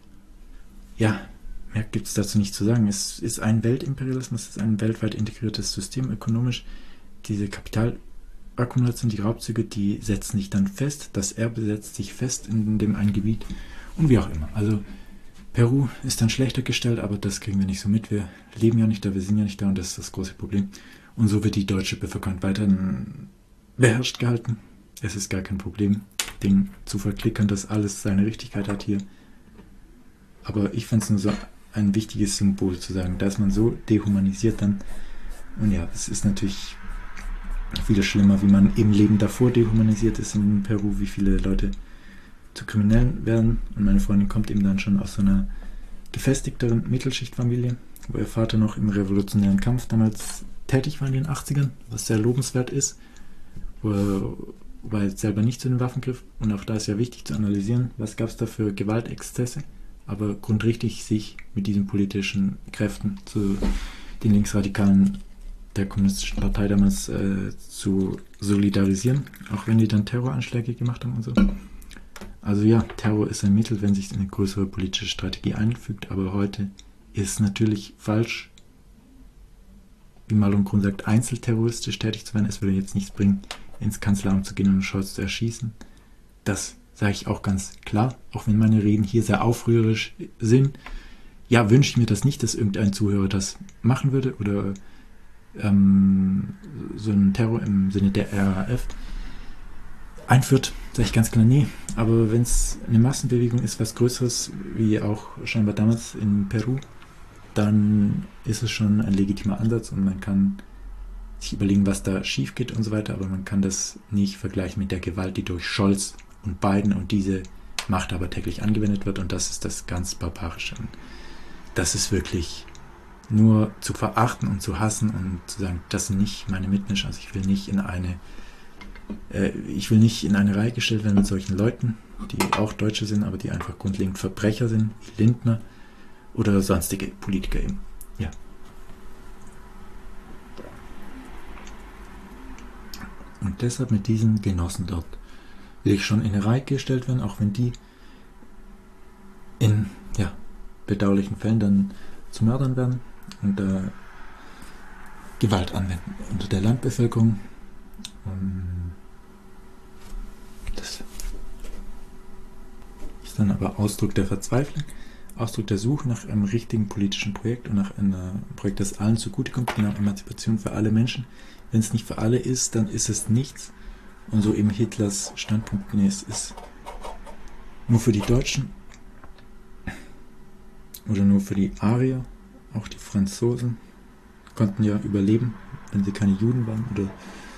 Speaker 1: ja, mehr gibt es dazu nicht zu sagen. Es ist ein Weltimperialismus, es ist ein weltweit integriertes System ökonomisch. Diese Kapitalakkumulation, die Raubzüge, die setzen sich dann fest, das Erbe setzt sich fest in dem einen Gebiet und wie auch immer. Also Peru ist dann schlechter gestellt, aber das kriegen wir nicht so mit. Wir leben ja nicht da, wir sind ja nicht da und das ist das große Problem. Und so wird die deutsche Bevölkerung weiterhin beherrscht gehalten. Es ist gar kein Problem, Ding zu verklickern, dass alles seine Richtigkeit hat hier. Aber ich fand es nur so ein wichtiges Symbol zu sagen, da ist man so dehumanisiert dann. Und ja, es ist natürlich viel schlimmer, wie man im Leben davor dehumanisiert ist in Peru, wie viele Leute zu Kriminellen werden. Und meine Freundin kommt eben dann schon aus so einer gefestigteren Mittelschichtfamilie, wo ihr Vater noch im revolutionären Kampf damals tätig war in den achtzigern, was sehr lobenswert ist, wo er, wo er selber nicht zu den Waffen griff. Und auch da ist ja wichtig zu analysieren, was gab es da für Gewaltexzesse, aber grundrichtig sich mit diesen politischen Kräften zu den Linksradikalen der Kommunistischen Partei damals äh, zu solidarisieren, auch wenn die dann Terroranschläge gemacht haben und so. Also ja, Terror ist ein Mittel, wenn sich eine größere politische Strategie einfügt, aber heute ist es natürlich falsch, wie Malum Grun sagt, einzelterroristisch tätig zu werden. Es würde jetzt nichts bringen, ins Kanzleramt zu gehen und Scholz zu erschießen. Das sage ich auch ganz klar, auch wenn meine Reden hier sehr aufrührerisch sind. Ja, wünsche ich mir das nicht, dass irgendein Zuhörer das machen würde oder ähm, so einen Terror im Sinne der R A F einführt, sage ich ganz klar nee. Aber wenn es eine Massenbewegung ist, was Größeres, wie auch scheinbar damals in Peru, dann ist es schon ein legitimer Ansatz und man kann sich überlegen, was da schief geht und so weiter, aber man kann das nicht vergleichen mit der Gewalt, die durch Scholz und Biden und diese Macht aber täglich angewendet wird und das ist das ganz Barbarische. Das ist wirklich nur zu verachten und zu hassen und zu sagen, das sind nicht meine Mitmenschen, also ich will nicht in eine äh, ich will nicht in eine Reihe gestellt werden mit solchen Leuten, die auch Deutsche sind, aber die einfach grundlegend Verbrecher sind, wie Lindner oder sonstige Politiker eben. Ja. Und deshalb mit diesen Genossen dort will ich schon in eine Reihe gestellt werden, auch wenn die in ja, bedauerlichen Fällen dann zu Mördern werden und äh, Gewalt anwenden unter der Landbevölkerung. Und das ist dann aber Ausdruck der Verzweiflung, Ausdruck der Suche nach einem richtigen politischen Projekt und nach einem Projekt, das allen zugutekommt, genau, Emanzipation für alle Menschen. Wenn es nicht für alle ist, dann ist es nichts. Und so eben Hitlers Standpunkt, nee, es ist nur für die Deutschen oder nur für die Arier, auch die Franzosen konnten ja überleben, wenn sie keine Juden waren oder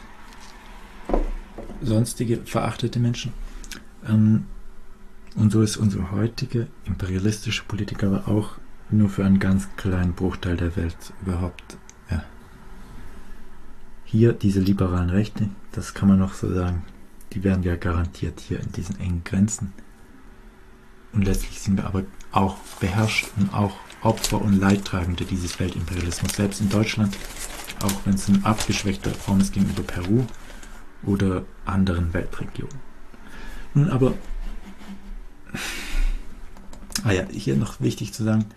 Speaker 1: sonstige verachtete Menschen. Ähm, und so ist unsere heutige imperialistische Politik aber auch nur für einen ganz kleinen Bruchteil der Welt überhaupt. Ja. Hier diese liberalen Rechte, das kann man noch so sagen, die werden ja garantiert hier in diesen engen Grenzen. Und letztlich sind wir aber auch beherrscht und auch Opfer und Leidtragende dieses Weltimperialismus. Selbst in Deutschland, auch wenn es in abgeschwächter Form ist gegenüber Peru oder anderen Weltregionen. Nun aber, ah ja, hier noch wichtig zu sagen,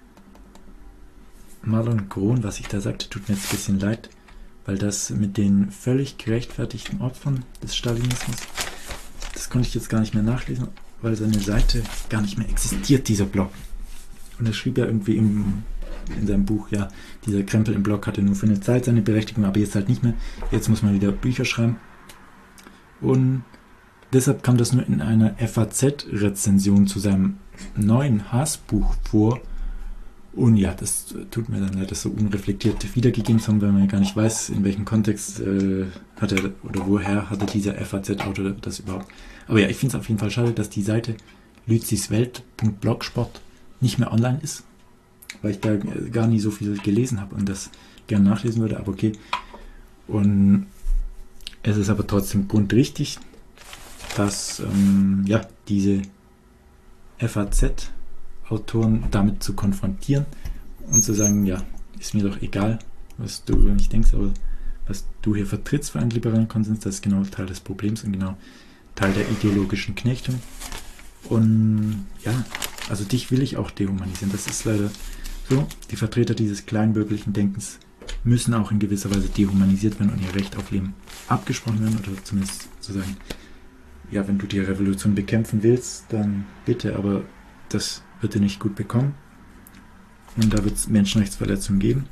Speaker 1: Marlon Grohn, was ich da sagte, tut mir jetzt ein bisschen leid, weil das mit den völlig gerechtfertigten Opfern des Stalinismus, das konnte ich jetzt gar nicht mehr nachlesen, weil seine Seite gar nicht mehr existiert, dieser Blog. Und er schrieb ja irgendwie im, in seinem Buch, ja, dieser Krempel im Blog hatte nur für eine Zeit seine Berechtigung, aber jetzt halt nicht mehr. Jetzt muss man wieder Bücher schreiben. Und deshalb kam das nur in einer F A Z-Rezension zu seinem neuen Hassbuch vor. Und ja, das tut mir dann leid, das so unreflektiert wiedergegeben zu haben, weil man ja gar nicht weiß, in welchem Kontext äh, hat er oder woher hatte dieser F A Z-Autor das überhaupt. Aber ja, ich finde es auf jeden Fall schade, dass die Seite lütziswelt punkt blogspot nicht mehr online ist, weil ich da gar nie so viel gelesen habe und das gerne nachlesen würde, aber okay. Und es ist aber trotzdem grundrichtig, dass ähm, ja, diese F A Z-Autoren damit zu konfrontieren und zu sagen, ja, ist mir doch egal, was du über mich denkst, aber was du hier vertrittst für einen liberalen Konsens, das ist genau Teil des Problems und genau Teil der ideologischen Knechtung. Und ja, also dich will ich auch dehumanisieren. Das ist leider so. Die Vertreter dieses kleinbürgerlichen Denkens müssen auch in gewisser Weise dehumanisiert werden und ihr Recht auf Leben abgesprochen werden oder zumindest zu sagen, ja, wenn du die Revolution bekämpfen willst, dann bitte, aber das wird dir nicht gut bekommen. Und da wird es Menschenrechtsverletzungen geben.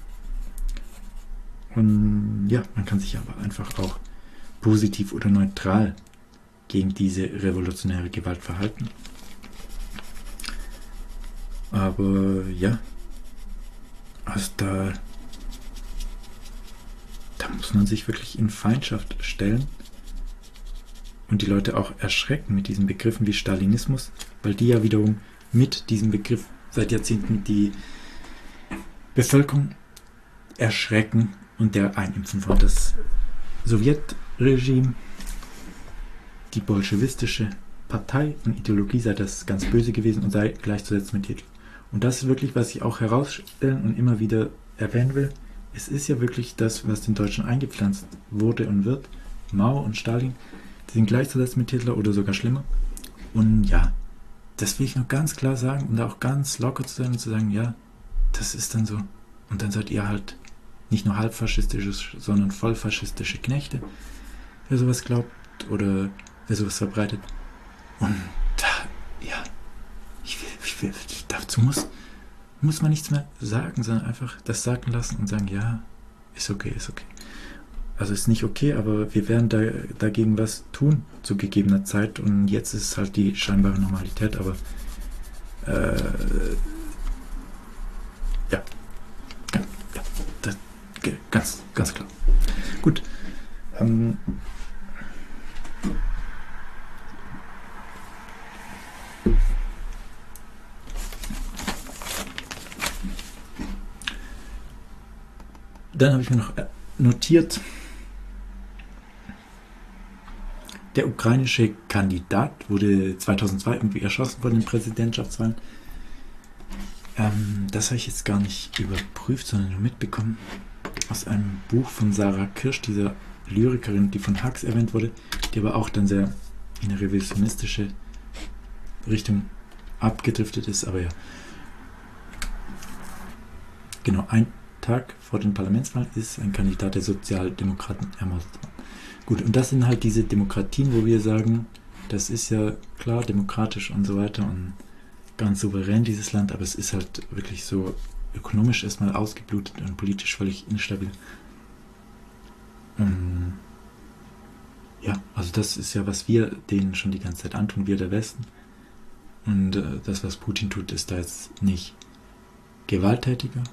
Speaker 1: Und ja, man kann sich aber einfach auch positiv oder neutral gegen diese revolutionäre Gewalt verhalten. Aber ja, also da, da muss man sich wirklich in Feindschaft stellen und die Leute auch erschrecken mit diesen Begriffen wie Stalinismus, weil die ja wiederum mit diesem Begriff seit Jahrzehnten die Bevölkerung erschrecken und der einimpfen wollen. Das Sowjetregime, die bolschewistische Partei und Ideologie sei das ganz böse gewesen und sei gleichzusetzen mit Hitler. Und das ist wirklich, was ich auch herausstellen und immer wieder erwähnen will. Es ist ja wirklich das, was den Deutschen eingepflanzt wurde und wird. Mao und Stalin, die sind gleichzusetzen mit Hitler oder sogar schlimmer. Und ja, das will ich noch ganz klar sagen und auch ganz locker zu sein und zu sagen, ja, das ist dann so. Und dann seid ihr halt nicht nur halbfaschistische, sondern vollfaschistische Knechte, wer sowas glaubt oder wer sowas verbreitet. Und da, ja, ich will, ich will, dazu muss, muss man nichts mehr sagen, sondern einfach das sagen lassen und sagen, ja, ist okay, ist okay. Also ist nicht okay, aber wir werden da, dagegen was tun zu gegebener Zeit und jetzt ist es halt die scheinbare Normalität, aber äh, ja, ja, ja das, ganz, ganz klar. Gut. Ähm, Dann habe ich mir noch notiert, der ukrainische Kandidat wurde zweitausendzwei irgendwie erschossen vor den Präsidentschaftswahlen. Ähm, das habe ich jetzt gar nicht überprüft, sondern nur mitbekommen aus einem Buch von Sarah Kirsch, dieser Lyrikerin, die von Hux erwähnt wurde, die aber auch dann sehr in eine revisionistische Richtung abgedriftet ist. Aber ja, genau, ein Tag vor den Parlamentswahlen ist ein Kandidat der Sozialdemokraten ermordet worden. Gut, und das sind halt diese Demokratien, wo wir sagen, das ist ja klar demokratisch und so weiter und ganz souverän dieses Land, aber es ist halt wirklich so ökonomisch erstmal ausgeblutet und politisch völlig instabil. Und ja, also das ist ja, was wir denen schon die ganze Zeit antun, wir der Westen. Und äh, das, was Putin tut, ist da jetzt nicht gewalttätiger.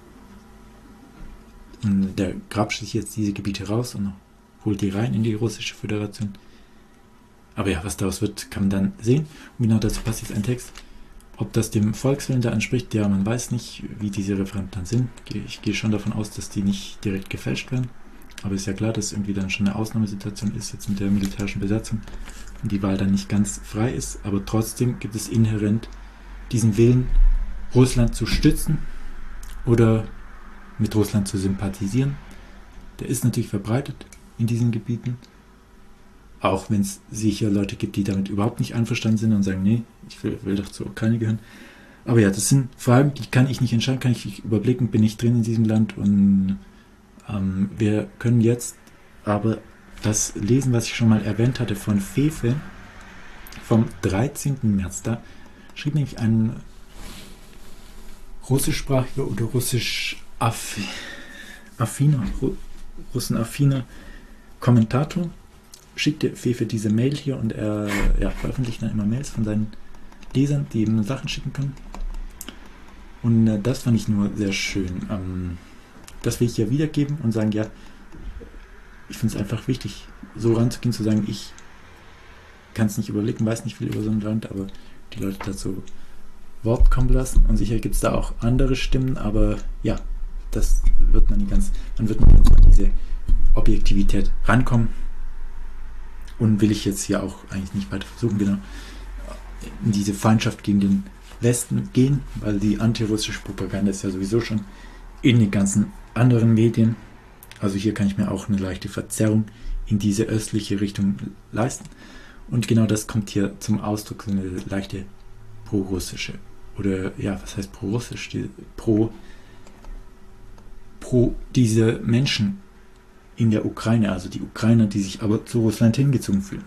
Speaker 1: Und der grapscht sich jetzt diese Gebiete raus und holt die rein in die russische Föderation. Aber ja, was daraus wird, kann man dann sehen. Und genau dazu passt jetzt ein Text. Ob das dem Volkswillen da entspricht, ja, man weiß nicht, wie diese Referenten dann sind. Ich gehe schon davon aus, dass die nicht direkt gefälscht werden. Aber ist ja klar, dass irgendwie dann schon eine Ausnahmesituation ist, jetzt mit der militärischen Besatzung und die Wahl dann nicht ganz frei ist. Aber trotzdem gibt es inhärent diesen Willen, Russland zu stützen oder mit Russland zu sympathisieren. Der ist natürlich verbreitet in diesen Gebieten. Auch wenn es sicher Leute gibt, die damit überhaupt nicht einverstanden sind und sagen, nee, ich will, will doch zur Ukraine gehören. Aber ja, das sind Fragen, die kann ich nicht entscheiden, kann ich nicht überblicken, bin ich drin in diesem Land. Und ähm, wir können jetzt aber das lesen, was ich schon mal erwähnt hatte, von Fefe vom dreizehnten März. Da schrieb nämlich ein russischsprachiger oder russisch-affiner, russenaffiner Kommentator, schickte Fefe diese Mail hier und er ja, veröffentlicht dann immer Mails von seinen Lesern, die ihm Sachen schicken können. Und äh, das fand ich nur sehr schön. Ähm, das will ich hier wiedergeben und sagen, ja, ich finde es einfach wichtig, so ranzugehen, zu sagen, ich kann es nicht überblicken, weiß nicht viel über so ein Land, aber die Leute dazu Wort kommen lassen. Und sicher gibt es da auch andere Stimmen, aber ja, das wird man ganz, dann wird man ganz an diese Objektivität rankommen. Und will ich jetzt hier auch eigentlich nicht weiter versuchen, genau, in diese Feindschaft gegen den Westen gehen, weil die antirussische Propaganda ist ja sowieso schon in den ganzen anderen Medien. Also hier kann ich mir auch eine leichte Verzerrung in diese östliche Richtung leisten. Und genau das kommt hier zum Ausdruck, so eine leichte pro-russische, oder ja, was heißt pro-russisch? Die, pro, pro diese Menschen in der Ukraine, also die Ukrainer, die sich aber zu Russland hingezogen fühlen.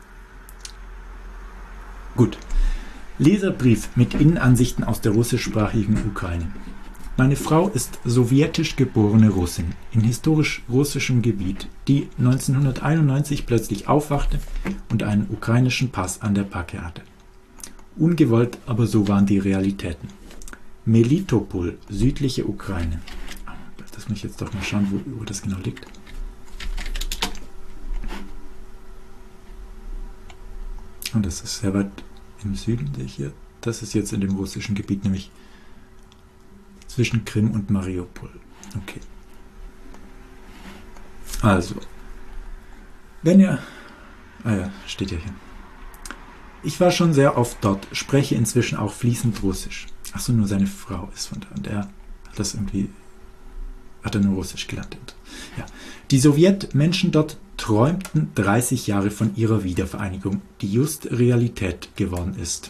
Speaker 1: Gut. Leserbrief mit Innenansichten aus der russischsprachigen Ukraine. Meine Frau ist sowjetisch geborene Russin in historisch russischem Gebiet, die neunzehnhunderteinundneunzig plötzlich aufwachte und einen ukrainischen Pass an der Backe hatte. Ungewollt, aber so waren die Realitäten. Melitopol, südliche Ukraine. Das muss ich jetzt doch mal schauen, wo, wo das genau liegt. Und das ist sehr weit im Süden, sehe ich hier. Das ist jetzt in dem russischen Gebiet, nämlich zwischen Krim und Mariupol. Okay. Also, wenn ihr... Ah ja, steht ja hier. Ich war schon sehr oft dort, spreche inzwischen auch fließend Russisch. Achso, nur seine Frau ist von da. Und er hat das irgendwie... Hat er nur Russisch gelernt. Ja. Die Sowjetmenschen dort träumten dreißig Jahre von ihrer Wiedervereinigung, die just Realität geworden ist.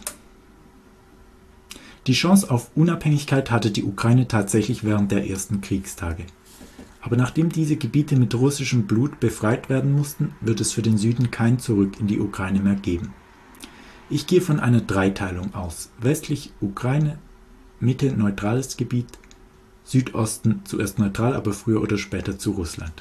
Speaker 1: Die Chance auf Unabhängigkeit hatte die Ukraine tatsächlich während der ersten Kriegstage. Aber nachdem diese Gebiete mit russischem Blut befreit werden mussten, wird es für den Süden kein Zurück in die Ukraine mehr geben. Ich gehe von einer Dreiteilung aus. Westlich Ukraine, Mitte neutrales Gebiet, Südosten zuerst neutral, aber früher oder später zu Russland.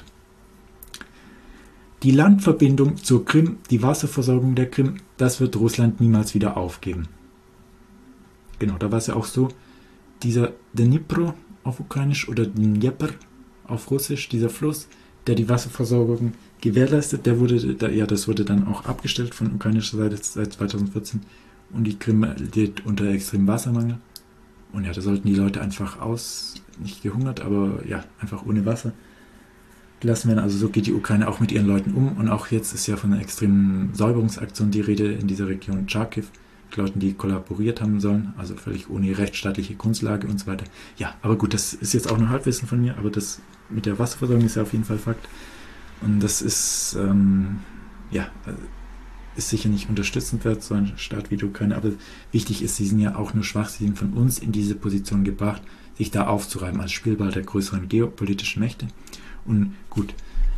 Speaker 1: Die Landverbindung zur Krim, die Wasserversorgung der Krim, das wird Russland niemals wieder aufgeben. Genau, da war es ja auch so, dieser Dnipro auf Ukrainisch oder Dnieper auf Russisch, dieser Fluss, der die Wasserversorgung gewährleistet, der wurde, der, ja, das wurde dann auch abgestellt von ukrainischer Seite seit zweitausendvierzehn und die Krim litt unter extremem Wassermangel. Und ja, da sollten die Leute einfach aus, nicht gehungert, aber ja, einfach ohne Wasser gelassen werden. Also so geht die Ukraine auch mit ihren Leuten um. Und auch jetzt ist ja von einer extremen Säuberungsaktion die Rede in dieser Region Charkiw, mit Leuten, die kollaboriert haben sollen, also völlig ohne rechtsstaatliche Grundlage und so weiter. Ja, aber gut, das ist jetzt auch nur Halbwissen von mir, aber das mit der Wasserversorgung ist ja auf jeden Fall Fakt. Und das ist, ähm, ja, ist sicher nicht unterstützend wert, so ein Staat wie die Ukraine, aber wichtig ist, sie sind ja auch nur schwach, sie sind von uns in diese Position gebracht, sich da aufzureiben als Spielball der größeren geopolitischen Mächte. Und gut,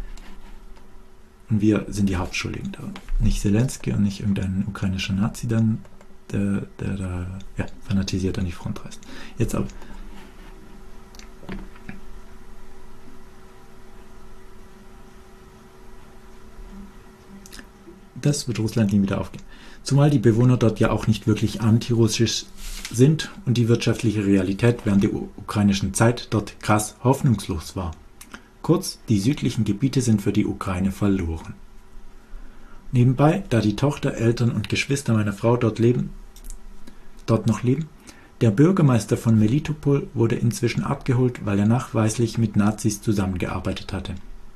Speaker 1: und wir sind die Hauptschuldigen da. Nicht Zelensky und nicht irgendein ukrainischer Nazi dann, der, der da ja, fanatisiert an die Front reißt. Jetzt aber. Das wird Russland nie wieder aufgehen. Zumal die Bewohner dort ja auch nicht wirklich antirussisch sind und die wirtschaftliche Realität während der ukrainischen Zeit dort krass hoffnungslos war. Kurz, die südlichen Gebiete sind für die Ukraine verloren. Nebenbei, da die Tochter, Eltern und Geschwister meiner Frau dort leben, dort noch leben, der Bürgermeister von Melitopol wurde inzwischen abgeholt, weil er nachweislich mit Nazis zusammengearbeitet hatte.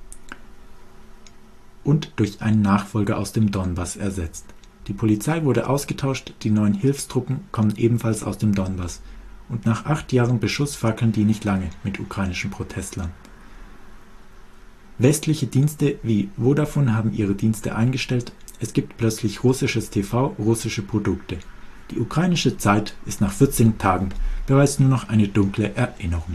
Speaker 1: Und durch einen Nachfolger aus dem Donbass ersetzt. Die Polizei wurde ausgetauscht, die neuen Hilfstruppen kommen ebenfalls aus dem Donbass. Und nach acht Jahren Beschuss fackeln die nicht lange mit ukrainischen Protestlern. Westliche Dienste wie Vodafone haben ihre Dienste eingestellt. Es gibt plötzlich russisches T V, russische Produkte. Die ukrainische Zeit ist nach vierzehn Tagen bereits nur noch eine dunkle Erinnerung.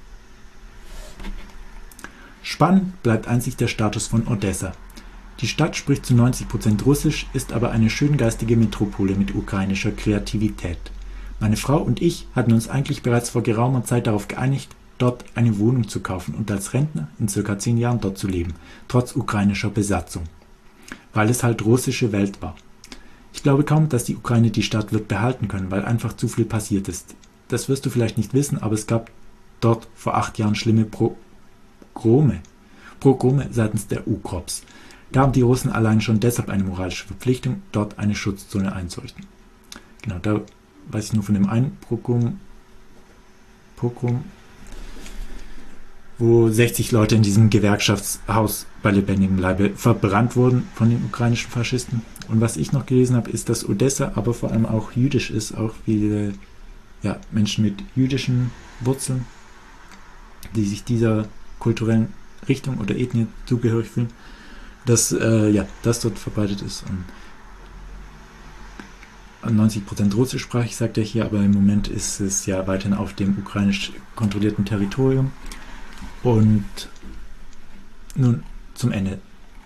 Speaker 1: Spannend bleibt einzig der Status von Odessa. Die Stadt spricht zu neunzig Prozent Russisch, ist aber eine schöngeistige Metropole mit ukrainischer Kreativität. Meine Frau und ich hatten uns eigentlich bereits vor geraumer Zeit darauf geeinigt, dort eine Wohnung zu kaufen und als Rentner in circa zehn Jahren dort zu leben, trotz ukrainischer Besatzung. Weil es halt russische Welt war. Ich glaube kaum, dass die Ukraine die Stadt wird behalten können, weil einfach zu viel passiert ist. Das wirst du vielleicht nicht wissen, aber es gab dort vor acht Jahren schlimme Pogrome, Pogrome seitens der Ukrops. Da haben die Russen allein schon deshalb eine moralische Verpflichtung, dort eine Schutzzone einzurichten. Genau, da weiß ich nur von dem einen Pogrom, Pogrom wo sechzig Leute in diesem Gewerkschaftshaus bei lebendigem Leibe verbrannt wurden von den ukrainischen Faschisten. Und was ich noch gelesen habe, ist, dass Odessa aber vor allem auch jüdisch ist, auch viele ja, Menschen mit jüdischen Wurzeln, die sich dieser kulturellen Richtung oder Ethnie zugehörig fühlen, dass äh, ja, das dort verbreitet ist. Und neunzig Prozent russischsprachig, sagt er hier, aber im Moment ist es ja weiterhin auf dem ukrainisch kontrollierten Territorium. Und nun zum Ende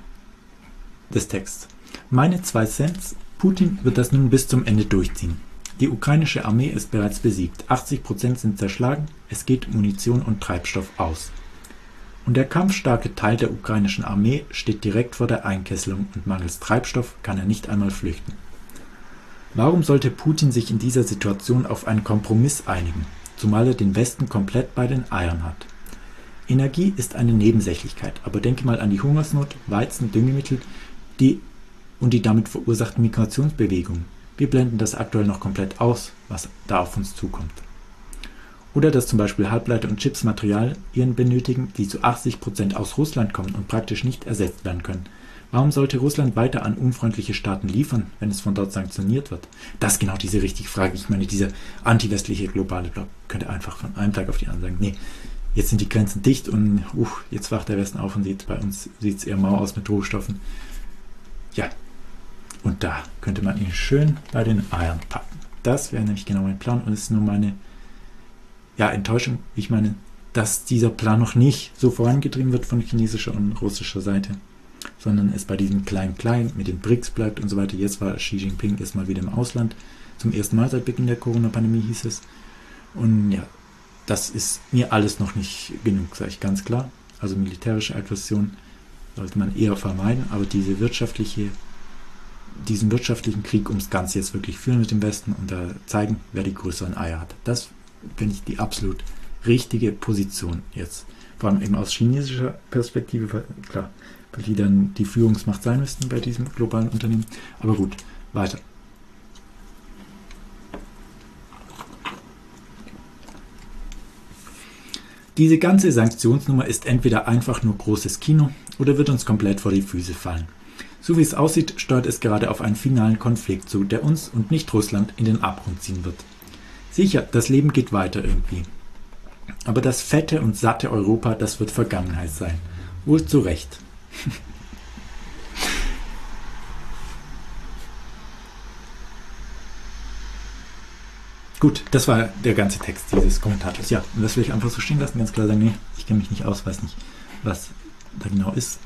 Speaker 1: des Texts. Meine zwei Cents, Putin wird das nun bis zum Ende durchziehen. Die ukrainische Armee ist bereits besiegt, achtzig Prozent sind zerschlagen, es geht Munition und Treibstoff aus. Und der kampfstarke Teil der ukrainischen Armee steht direkt vor der Einkesselung und mangels Treibstoff kann er nicht einmal flüchten. Warum sollte Putin sich in dieser Situation auf einen Kompromiss einigen, zumal er den Westen komplett bei den Eiern hat? Energie ist eine Nebensächlichkeit, aber denke mal an die Hungersnot, Weizen, Düngemittel die und die damit verursachten Migrationsbewegungen. Wir blenden das aktuell noch komplett aus, was da auf uns zukommt. Oder dass zum Beispiel Halbleiter und Chips Materialien benötigen, die zu achtzig Prozent aus Russland kommen und praktisch nicht ersetzt werden können. Warum sollte Russland weiter an unfreundliche Staaten liefern, wenn es von dort sanktioniert wird? Das ist genau diese richtige Frage. Ich meine, dieser antiwestliche globale Block könnte einfach von einem Tag auf den anderen sagen, nee, jetzt sind die Grenzen dicht und uh, jetzt wacht der Westen auf und sieht, bei uns sieht es eher mau aus mit Rohstoffen. Ja, und da könnte man ihn schön bei den Eiern packen. Das wäre nämlich genau mein Plan und es ist nur meine ja, Enttäuschung. Ich meine, dass dieser Plan noch nicht so vorangetrieben wird von chinesischer und russischer Seite, sondern es bei diesem Klein-Klein mit den B R I C S bleibt und so weiter. Jetzt war Xi Jinping erstmal wieder im Ausland. Zum ersten Mal seit Beginn der Corona-Pandemie hieß es. Und ja, das ist mir alles noch nicht genug, sage ich ganz klar. Also militärische Aggression sollte man eher vermeiden, aber diese wirtschaftliche, diesen wirtschaftlichen Krieg ums Ganze jetzt wirklich führen mit dem Westen und da zeigen, wer die größeren Eier hat. Das finde ich die absolut richtige Position jetzt. Vor allem eben aus chinesischer Perspektive, weil, klar, weil die dann die Führungsmacht sein müssten bei diesem globalen Unternehmen. Aber gut, weiter. Diese ganze Sanktionsnummer ist entweder einfach nur großes Kino oder wird uns komplett vor die Füße fallen. So wie es aussieht, steuert es gerade auf einen finalen Konflikt zu, der uns und nicht Russland in den Abgrund ziehen wird. Sicher, das Leben geht weiter irgendwie. Aber das fette und satte Europa, das wird Vergangenheit sein. Wohl zu Recht. Gut, das war der ganze Text dieses Kommentators. Ja, und das will ich einfach so stehen lassen, ganz klar sagen, nee, ich kenne mich nicht aus, weiß nicht, was da genau ist.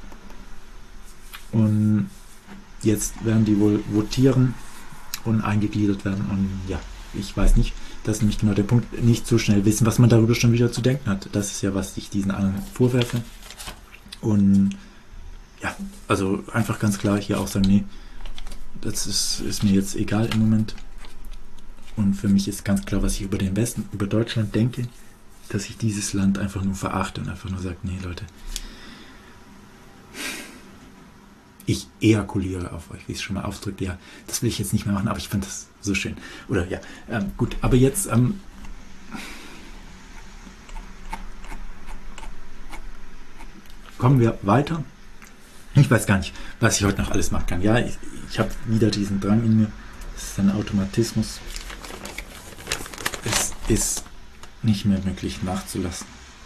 Speaker 1: Und jetzt werden die wohl votieren und eingegliedert werden und ja, ich weiß nicht, das ist nämlich genau der Punkt, nicht so schnell wissen, was man darüber schon wieder zu denken hat. Das ist ja, was ich diesen anderen vorwerfe. Und ja, also einfach ganz klar hier auch sagen, nee, das ist, ist mir jetzt egal im Moment. Und für mich ist ganz klar, was ich über den Westen, über Deutschland denke, dass ich dieses Land einfach nur verachte und einfach nur sage, nee, Leute, ich ejakuliere auf euch, wie ich es schon mal ausdrückte. Ja, das will ich jetzt nicht mehr machen, aber ich finde das so schön. Oder ja, ähm, gut, aber jetzt ähm, kommen wir weiter. Ich weiß gar nicht, was ich heute noch alles machen kann. Ja, ich, ich habe wieder diesen Drang in mir. Es ist ein Automatismus. Es ist nicht mehr möglich nachzulassen.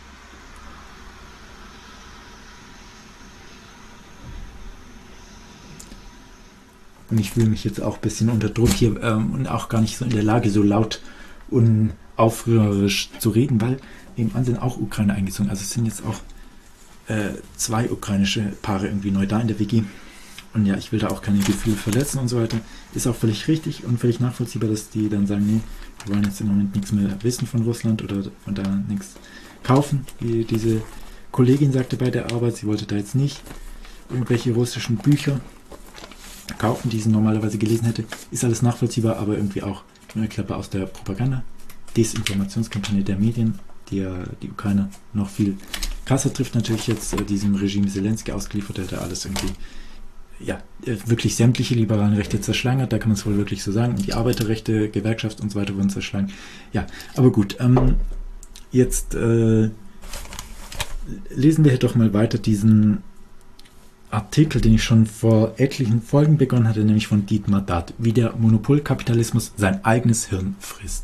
Speaker 1: Und ich fühle mich jetzt auch ein bisschen unter Druck hier ähm, und auch gar nicht so in der Lage, so laut und aufrührerisch zu reden, weil nebenan sind auch Ukrainer eingezogen. Also es sind jetzt auch äh, zwei ukrainische Paare irgendwie neu da in der W G. Und ja, ich will da auch keine Gefühle verletzen und so weiter. Ist auch völlig richtig und völlig nachvollziehbar, dass die dann sagen, nee, wir wollen jetzt im Moment nichts mehr wissen von Russland oder von da nichts kaufen. Wie diese Kollegin sagte bei der Arbeit, sie wollte da jetzt nicht irgendwelche russischen Bücher kaufen, die sie normalerweise gelesen hätte. Ist alles nachvollziehbar, aber irgendwie auch eine Klappe aus der Propaganda. Desinformationskampagne der Medien, die ja die Ukrainer noch viel krasser trifft, natürlich jetzt äh, diesem Regime Zelensky ausgeliefert, der da alles irgendwie ja, wirklich sämtliche liberalen Rechte zerschlagen hat, da kann man es wohl wirklich so sagen. Die Arbeiterrechte, Gewerkschaft und so weiter wurden zerschlagen. Ja, aber gut, ähm, jetzt äh, lesen wir doch mal weiter diesen Artikel, den ich schon vor etlichen Folgen begonnen hatte, nämlich von Dietmar Dart, wie der Monopolkapitalismus sein eigenes Hirn frisst.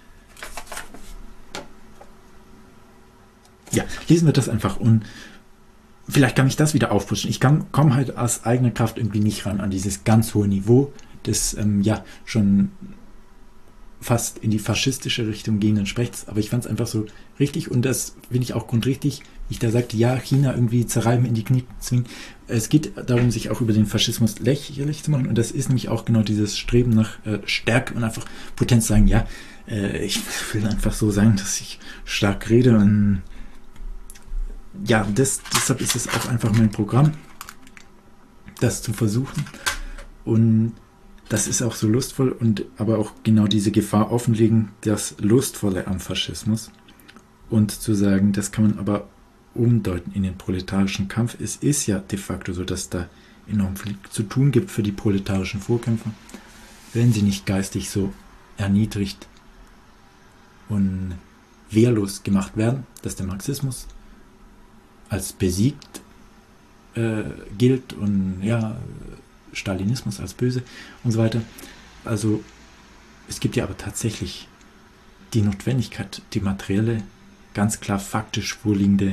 Speaker 1: Ja, lesen wir das einfach und vielleicht kann ich das wieder aufpushen. Ich komme halt aus eigener Kraft irgendwie nicht ran an dieses ganz hohe Niveau des ähm, ja schon fast in die faschistische Richtung gehenden Sprechens, aber ich fand es einfach so richtig und das finde ich auch grundrichtig, wie ich da sagte, ja, China irgendwie zerreiben, in die Knie zwingen. Es geht darum, sich auch über den Faschismus lächerlich zu machen und das ist nämlich auch genau dieses Streben nach äh, Stärke und einfach Potenz sagen, ja, äh, ich will einfach so sein, dass ich stark rede und ja, das, deshalb ist es auch einfach mein Programm, das zu versuchen und das ist auch so lustvoll und aber auch genau diese Gefahr offenlegen, das Lustvolle am Faschismus und zu sagen, das kann man aber umdeuten in den proletarischen Kampf. Es ist ja de facto so, dass da enorm viel zu tun gibt für die proletarischen Vorkämpfer, wenn sie nicht geistig so erniedrigt und wehrlos gemacht werden, dass der Marxismus als besiegt äh, gilt und ja, Stalinismus als böse und so weiter. Also es gibt ja aber tatsächlich die Notwendigkeit, die materielle, ganz klar faktisch vorliegende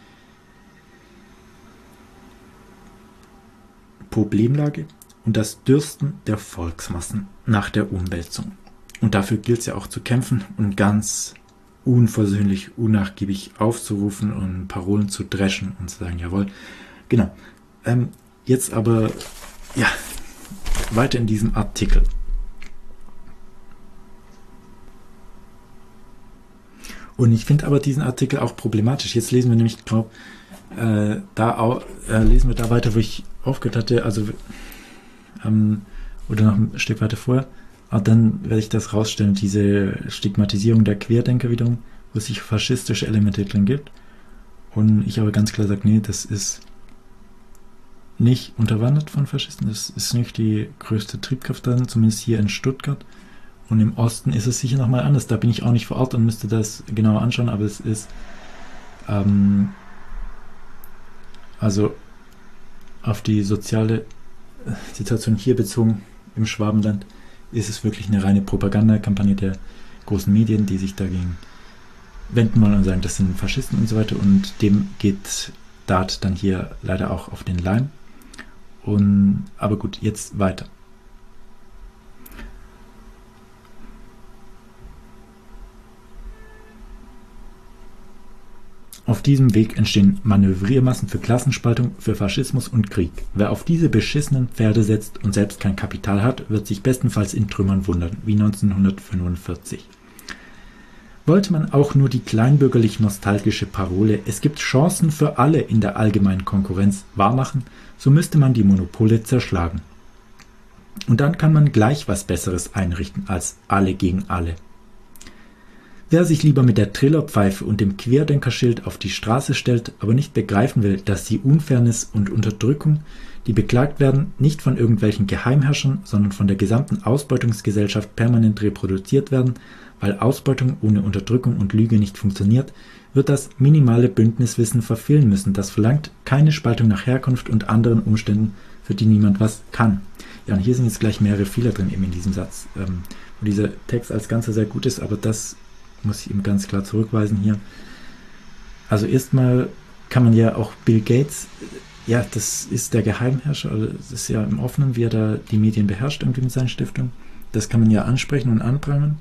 Speaker 1: Problemlage und das Dürsten der Volksmassen nach der Umwälzung. Und dafür gilt es ja auch zu kämpfen und ganz unversöhnlich, unnachgiebig aufzurufen und Parolen zu dreschen und zu sagen, jawohl, genau. Ähm, jetzt aber, ja, weiter in diesem Artikel. Und ich finde aber diesen Artikel auch problematisch. Jetzt lesen wir nämlich, ich glaube, äh, da auch, äh, lesen wir da weiter, wo ich aufgehört hatte, also ähm, oder noch ein Stück weiter vorher. Aber dann werde ich das rausstellen, diese Stigmatisierung der Querdenker wiederum, wo es sich faschistische Elemente drin gibt. Und ich aber ganz klar sage, nee, das ist nicht unterwandert von Faschisten, das ist nicht die größte Triebkraft dann, zumindest hier in Stuttgart. Und im Osten ist es sicher nochmal anders. Da bin ich auch nicht vor Ort und müsste das genauer anschauen, aber es ist ähm, also auf die soziale Situation hier bezogen im Schwabenland ist es wirklich eine reine Propagandakampagne der großen Medien, die sich dagegen wenden wollen und sagen, das sind Faschisten und so weiter. Und dem geht Dart dann hier leider auch auf den Leim. Und, aber gut, jetzt weiter. Auf diesem Weg entstehen Manövriermassen für Klassenspaltung, für Faschismus und Krieg. Wer auf diese beschissenen Pferde setzt und selbst kein Kapital hat, wird sich bestenfalls in Trümmern wundern, wie neunzehnhundertfünfundvierzig. Wollte man auch nur die kleinbürgerlich-nostalgische Parole „Es gibt Chancen für alle in der allgemeinen Konkurrenz“ wahrmachen, so müsste man die Monopole zerschlagen. Und dann kann man gleich was Besseres einrichten als alle gegen alle. Wer sich lieber mit der Trillerpfeife und dem Querdenkerschild auf die Straße stellt, aber nicht begreifen will, dass die Unfairness und Unterdrückung, die beklagt werden, nicht von irgendwelchen Geheimherrschern, sondern von der gesamten Ausbeutungsgesellschaft permanent reproduziert werden, weil Ausbeutung ohne Unterdrückung und Lüge nicht funktioniert, wird das minimale Bündniswissen verfehlen müssen, das verlangt keine Spaltung nach Herkunft und anderen Umständen, für die niemand was kann. Ja, und hier sind jetzt gleich mehrere Fehler drin eben in diesem Satz, ähm, wo dieser Text als Ganzer sehr gut ist, aber das muss ich ihm ganz klar zurückweisen hier. Also erstmal kann man ja auch Bill Gates, ja, das ist der Geheimherrscher, also das ist ja im Offenen, wie er da die Medien beherrscht irgendwie mit seinen Stiftungen. Das kann man ja ansprechen und anprangern.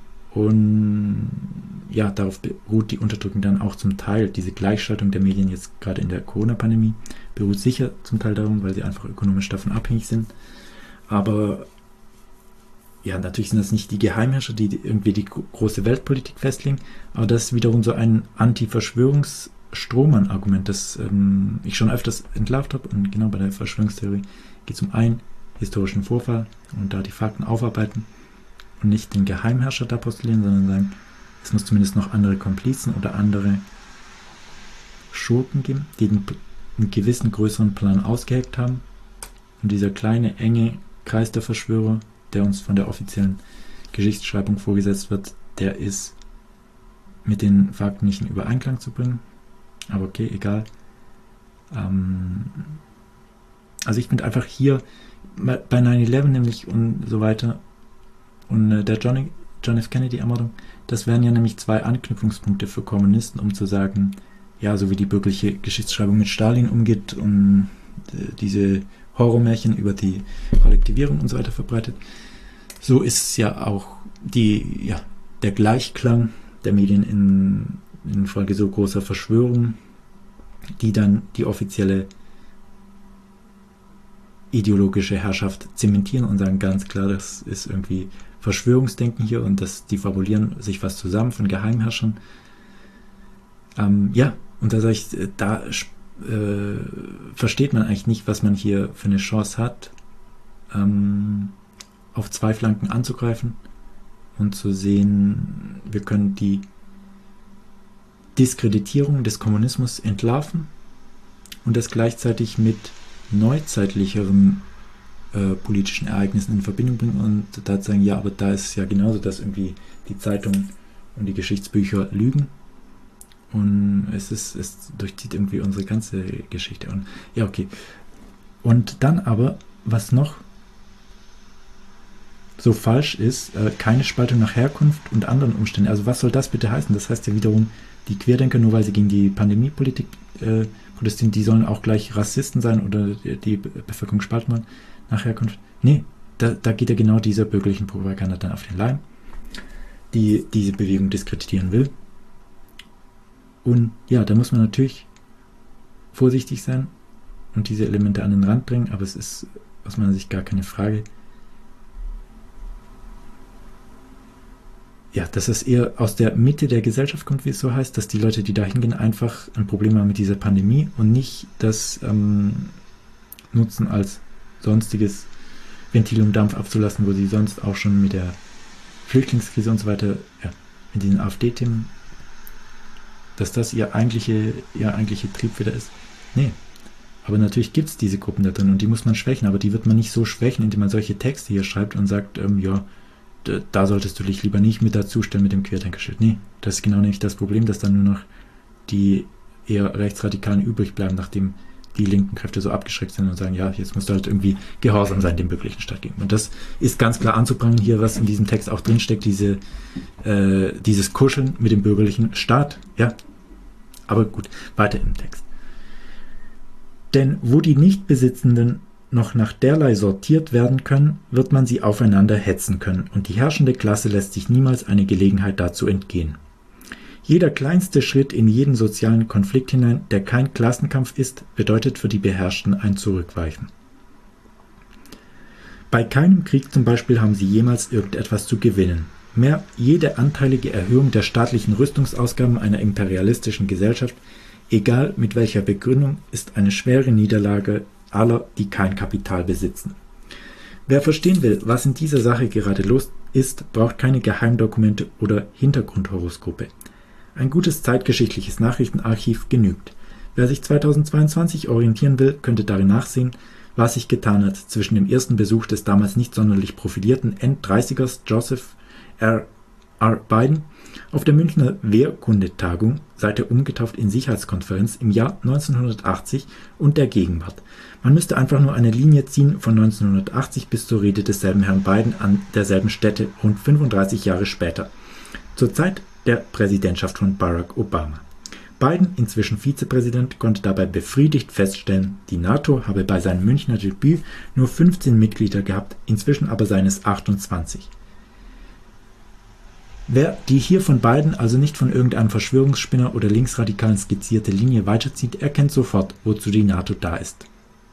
Speaker 1: Und ja, darauf beruht die Unterdrückung dann auch zum Teil. Diese Gleichschaltung der Medien jetzt gerade in der Corona-Pandemie beruht sicher zum Teil darum, weil sie einfach ökonomisch davon abhängig sind. Aber ja, natürlich sind das nicht die Geheimherrscher, die irgendwie die große Weltpolitik festlegen, aber das ist wiederum so ein Anti-Verschwörungs-Strohmann-Argument, das ähm, ich schon öfters entlarvt habe. Und genau bei der Verschwörungstheorie geht es um einen historischen Vorfall und da die Fakten aufarbeiten und nicht den Geheimherrscher da postulieren, sondern sagen, es muss zumindest noch andere Komplizen oder andere Schurken geben, die den, einen gewissen größeren Plan ausgeheckt haben. Und dieser kleine, enge Kreis der Verschwörer, der uns von der offiziellen Geschichtsschreibung vorgesetzt wird, der ist mit den Fakten nicht in Übereinklang zu bringen. Aber okay, egal. Ähm also ich finde einfach hier bei neun elf nämlich und so weiter und äh, der John, John F. Kennedy-Ermordung, das wären ja nämlich zwei Anknüpfungspunkte für Kommunisten, um zu sagen, ja, so wie die bürgerliche Geschichtsschreibung mit Stalin umgeht und äh, diese Horrormärchen über die Kollektivierung und so weiter verbreitet. So ist ja auch die, ja, der Gleichklang der Medien in, in Folge so großer Verschwörungen, die dann die offizielle ideologische Herrschaft zementieren und sagen ganz klar, das ist irgendwie Verschwörungsdenken hier und das, die fabulieren sich was zusammen von Geheimherrschern. Ähm, ja, und da sage ich, da Äh, versteht man eigentlich nicht, was man hier für eine Chance hat, ähm, auf zwei Flanken anzugreifen und zu sehen, wir können die Diskreditierung des Kommunismus entlarven und das gleichzeitig mit neuzeitlicheren äh, politischen Ereignissen in Verbindung bringen und da sagen, ja, aber da ist es ja genauso, dass irgendwie die Zeitungen und die Geschichtsbücher lügen. Und es ist, es durchzieht irgendwie unsere ganze Geschichte. Und ja, okay. Und dann aber, was noch so falsch ist, äh, keine Spaltung nach Herkunft und anderen Umständen. Also was soll das bitte heißen? Das heißt ja wiederum, die Querdenker, nur weil sie gegen die Pandemiepolitik äh, protestieren, die sollen auch gleich Rassisten sein oder die, die Bevölkerung spalten wollen nach Herkunft. Nee, da, da geht ja genau dieser bürgerlichen Propaganda dann auf den Leim, die diese Bewegung diskreditieren will. Und ja, da muss man natürlich vorsichtig sein und diese Elemente an den Rand bringen, aber es ist aus meiner Sicht gar keine Frage. Ja, dass es eher aus der Mitte der Gesellschaft kommt, wie es so heißt, dass die Leute, die da hingehen, einfach ein Problem haben mit dieser Pandemie und nicht das ähm, nutzen als sonstiges Ventil, um Dampf abzulassen, wo sie sonst auch schon mit der Flüchtlingskrise und so weiter, ja, mit diesen AfD-Themen, dass das ihr eigentliche, ihr eigentliche Triebfeder ist. Nee. Aber natürlich gibt es diese Gruppen da drin und die muss man schwächen, aber die wird man nicht so schwächen, indem man solche Texte hier schreibt und sagt, ähm, ja, d- da solltest du dich lieber nicht mit dazustellen mit dem Querdenkerschild. Nee, das ist genau nämlich das Problem, dass dann nur noch die eher Rechtsradikalen übrig bleiben, nachdem die linken Kräfte so abgeschreckt sind und sagen, ja, jetzt musst du halt irgendwie gehorsam sein dem bürgerlichen Staat gegenüber. Und das ist ganz klar anzubringen hier, was in diesem Text auch drinsteckt, diese, äh, dieses Kuscheln mit dem bürgerlichen Staat. Ja, aber gut, weiter im Text. Denn wo die Nichtbesitzenden noch nach derlei sortiert werden können, wird man sie aufeinander hetzen können, und die herrschende Klasse lässt sich niemals eine Gelegenheit dazu entgehen. Jeder kleinste Schritt in jeden sozialen Konflikt hinein, der kein Klassenkampf ist, bedeutet für die Beherrschten ein Zurückweichen. Bei keinem Krieg zum Beispiel haben sie jemals irgendetwas zu gewinnen. Mehr jede anteilige Erhöhung der staatlichen Rüstungsausgaben einer imperialistischen Gesellschaft, egal mit welcher Begründung, ist eine schwere Niederlage aller, die kein Kapital besitzen. Wer verstehen will, was in dieser Sache gerade los ist, braucht keine Geheimdokumente oder Hintergrundhoroskope. Ein gutes zeitgeschichtliches Nachrichtenarchiv genügt. Wer sich zweitausendzweiundzwanzig orientieren will, könnte darin nachsehen, was sich getan hat zwischen dem ersten Besuch des damals nicht sonderlich profilierten End-dreißigers Joseph R. R. Biden auf der Münchner Wehrkundetagung, seither umgetauft in Sicherheitskonferenz, im Jahr neunzehnhundertachtzig und der Gegenwart. Man müsste einfach nur eine Linie ziehen von neunzehnhundertachtzig bis zur Rede desselben Herrn Biden an derselben Stätte rund fünfunddreißig Jahre später, zur Zeit der Präsidentschaft von Barack Obama. Biden, inzwischen Vizepräsident, konnte dabei befriedigt feststellen, die NATO habe bei seinem Münchner Debüt nur fünfzehn Mitglieder gehabt, inzwischen aber seien es achtundzwanzig. Wer die hier von Biden, also nicht von irgendeinem Verschwörungsspinner oder Linksradikalen skizzierte Linie weiterzieht, erkennt sofort, wozu die NATO da ist.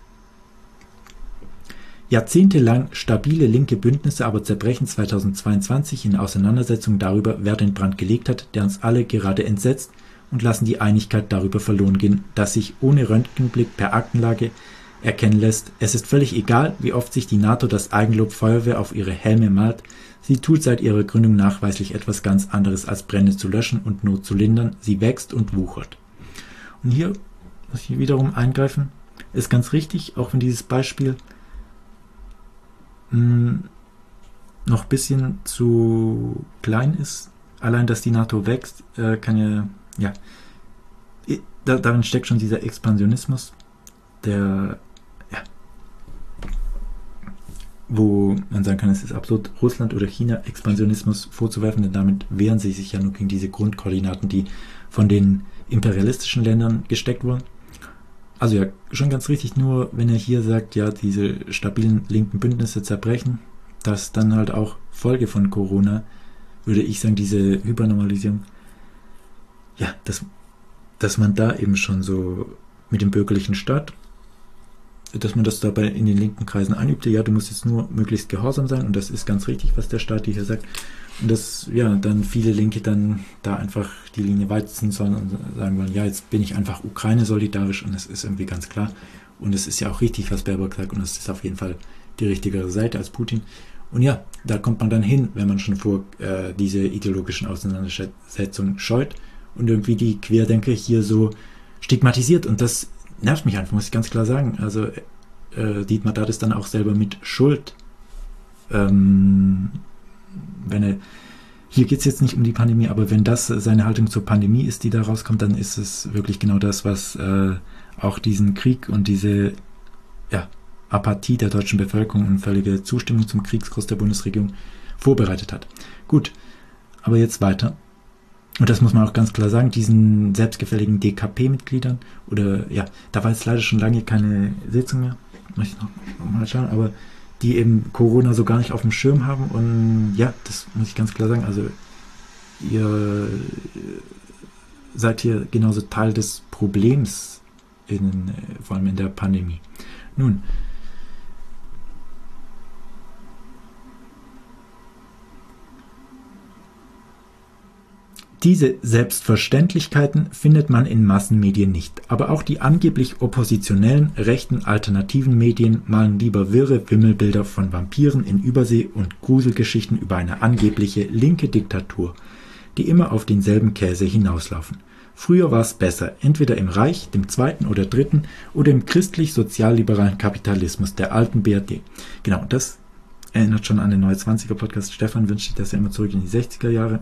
Speaker 1: Jahrzehntelang stabile linke Bündnisse aber zerbrechen zweitausendzweiundzwanzig in Auseinandersetzungen darüber, wer den Brand gelegt hat, der uns alle gerade entsetzt, und lassen die Einigkeit darüber verloren gehen, dass sich ohne Röntgenblick per Aktenlage erkennen lässt, es ist völlig egal, wie oft sich die NATO das Eigenlob Feuerwehr auf ihre Helme malt, sie tut seit ihrer Gründung nachweislich etwas ganz anderes als Brände zu löschen und Not zu lindern, sie wächst und wuchert. Und hier muss ich wiederum eingreifen, ist ganz richtig, auch wenn dieses Beispiel mh, noch ein bisschen zu klein ist, allein dass die NATO wächst, äh, kann ja, ja, da, darin steckt schon dieser Expansionismus, der, ja, wo man sagen kann, es ist absurd, Russland oder China Expansionismus vorzuwerfen, denn damit wehren sie sich ja nur gegen diese Grundkoordinaten, die von den imperialistischen Ländern gesteckt wurden. Also ja, schon ganz richtig, nur wenn er hier sagt, ja, diese stabilen linken Bündnisse zerbrechen, dass dann halt auch Folge von Corona, würde ich sagen, diese Hypernormalisierung, ja, dass, dass man da eben schon so mit dem bürgerlichen Staat, dass man das dabei in den linken Kreisen einübte, ja, du musst jetzt nur möglichst gehorsam sein und das ist ganz richtig, was der Staat hier sagt. Und dass, ja, dann viele Linke dann da einfach die Linie weiterziehen sollen und sagen wollen, ja, jetzt bin ich einfach Ukraine solidarisch und es ist irgendwie ganz klar. Und es ist ja auch richtig, was Baerbock sagt und es ist auf jeden Fall die richtigere Seite als Putin. Und ja, da kommt man dann hin, wenn man schon vor äh, diese ideologischen Auseinandersetzungen scheut und irgendwie die Querdenker hier so stigmatisiert. Und das nervt mich einfach, muss ich ganz klar sagen. Also äh, Dietmar Dad ist dann auch selber mit Schuld. Ähm, wenn er, hier geht es jetzt nicht um die Pandemie, aber wenn das seine Haltung zur Pandemie ist, die da rauskommt, dann ist es wirklich genau das, was äh, auch diesen Krieg und diese, ja, Apathie der deutschen Bevölkerung und völlige Zustimmung zum Kriegskurs der Bundesregierung vorbereitet hat. Gut, aber jetzt weiter. Und das muss man auch ganz klar sagen, diesen selbstgefälligen D K P-Mitgliedern, oder ja, da war jetzt leider schon lange keine Sitzung mehr, muss ich noch mal schauen, aber die eben Corona so gar nicht auf dem Schirm haben und ja, das muss ich ganz klar sagen, also ihr seid hier genauso Teil des Problems, in, vor allem in der Pandemie. Nun, diese Selbstverständlichkeiten findet man in Massenmedien nicht, aber auch die angeblich oppositionellen, rechten, alternativen Medien malen lieber wirre Wimmelbilder von Vampiren in Übersee und Gruselgeschichten über eine angebliche linke Diktatur, die immer auf denselben Käse hinauslaufen. Früher war es besser, entweder im Reich, dem zweiten oder dritten, oder im christlich-sozialliberalen Kapitalismus der alten B R D. Genau, das erinnert schon an den Neue Zwanziger Podcast. Stefan wünscht sich das ja immer zurück in die sechziger Jahre.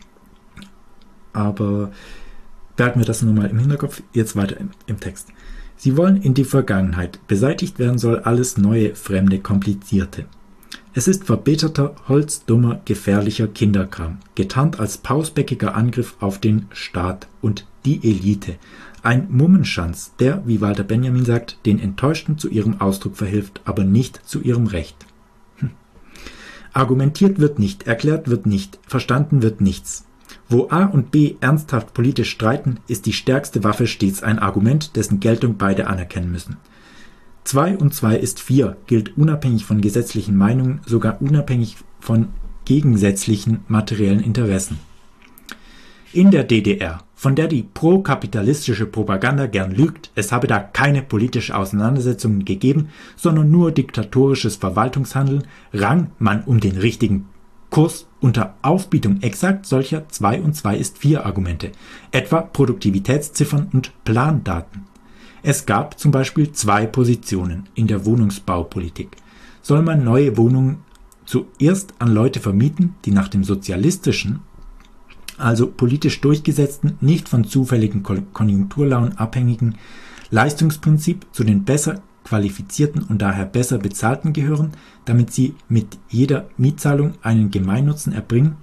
Speaker 1: Aber behalten wir das nur mal im Hinterkopf. Jetzt weiter im, im Text. Sie wollen in die Vergangenheit. Beseitigt werden soll alles neue, fremde, komplizierte. Es ist verbitterter, holzdummer, gefährlicher Kinderkram, getarnt als pausbäckiger Angriff auf den Staat und die Elite. Ein Mummenschanz, der, wie Walter Benjamin sagt, den Enttäuschten zu ihrem Ausdruck verhilft, aber nicht zu ihrem Recht. Hm. Argumentiert wird nicht, erklärt wird nicht, verstanden wird nichts. Wo A und B ernsthaft politisch streiten, ist die stärkste Waffe stets ein Argument, dessen Geltung beide anerkennen müssen. Zwei und zwei ist vier gilt unabhängig von gesetzlichen Meinungen, sogar unabhängig von gegensätzlichen materiellen Interessen. In der D D R, von der die prokapitalistische Propaganda gern lügt, es habe da keine politische Auseinandersetzungen gegeben, sondern nur diktatorisches Verwaltungshandeln, rang man um den richtigen Kurs unter Aufbietung exakt solcher zwei und zwei ist vier Argumente, etwa Produktivitätsziffern und Plandaten. Es gab zum Beispiel zwei Positionen in der Wohnungsbaupolitik. Soll man neue Wohnungen zuerst an Leute vermieten, die nach dem sozialistischen, also politisch durchgesetzten, nicht von zufälligen Konjunkturlaunen abhängigen Leistungsprinzip zu den besser qualifizierten und daher besser bezahlten gehören, damit sie mit jeder Mietzahlung einen Gemeinnutzen erbringen,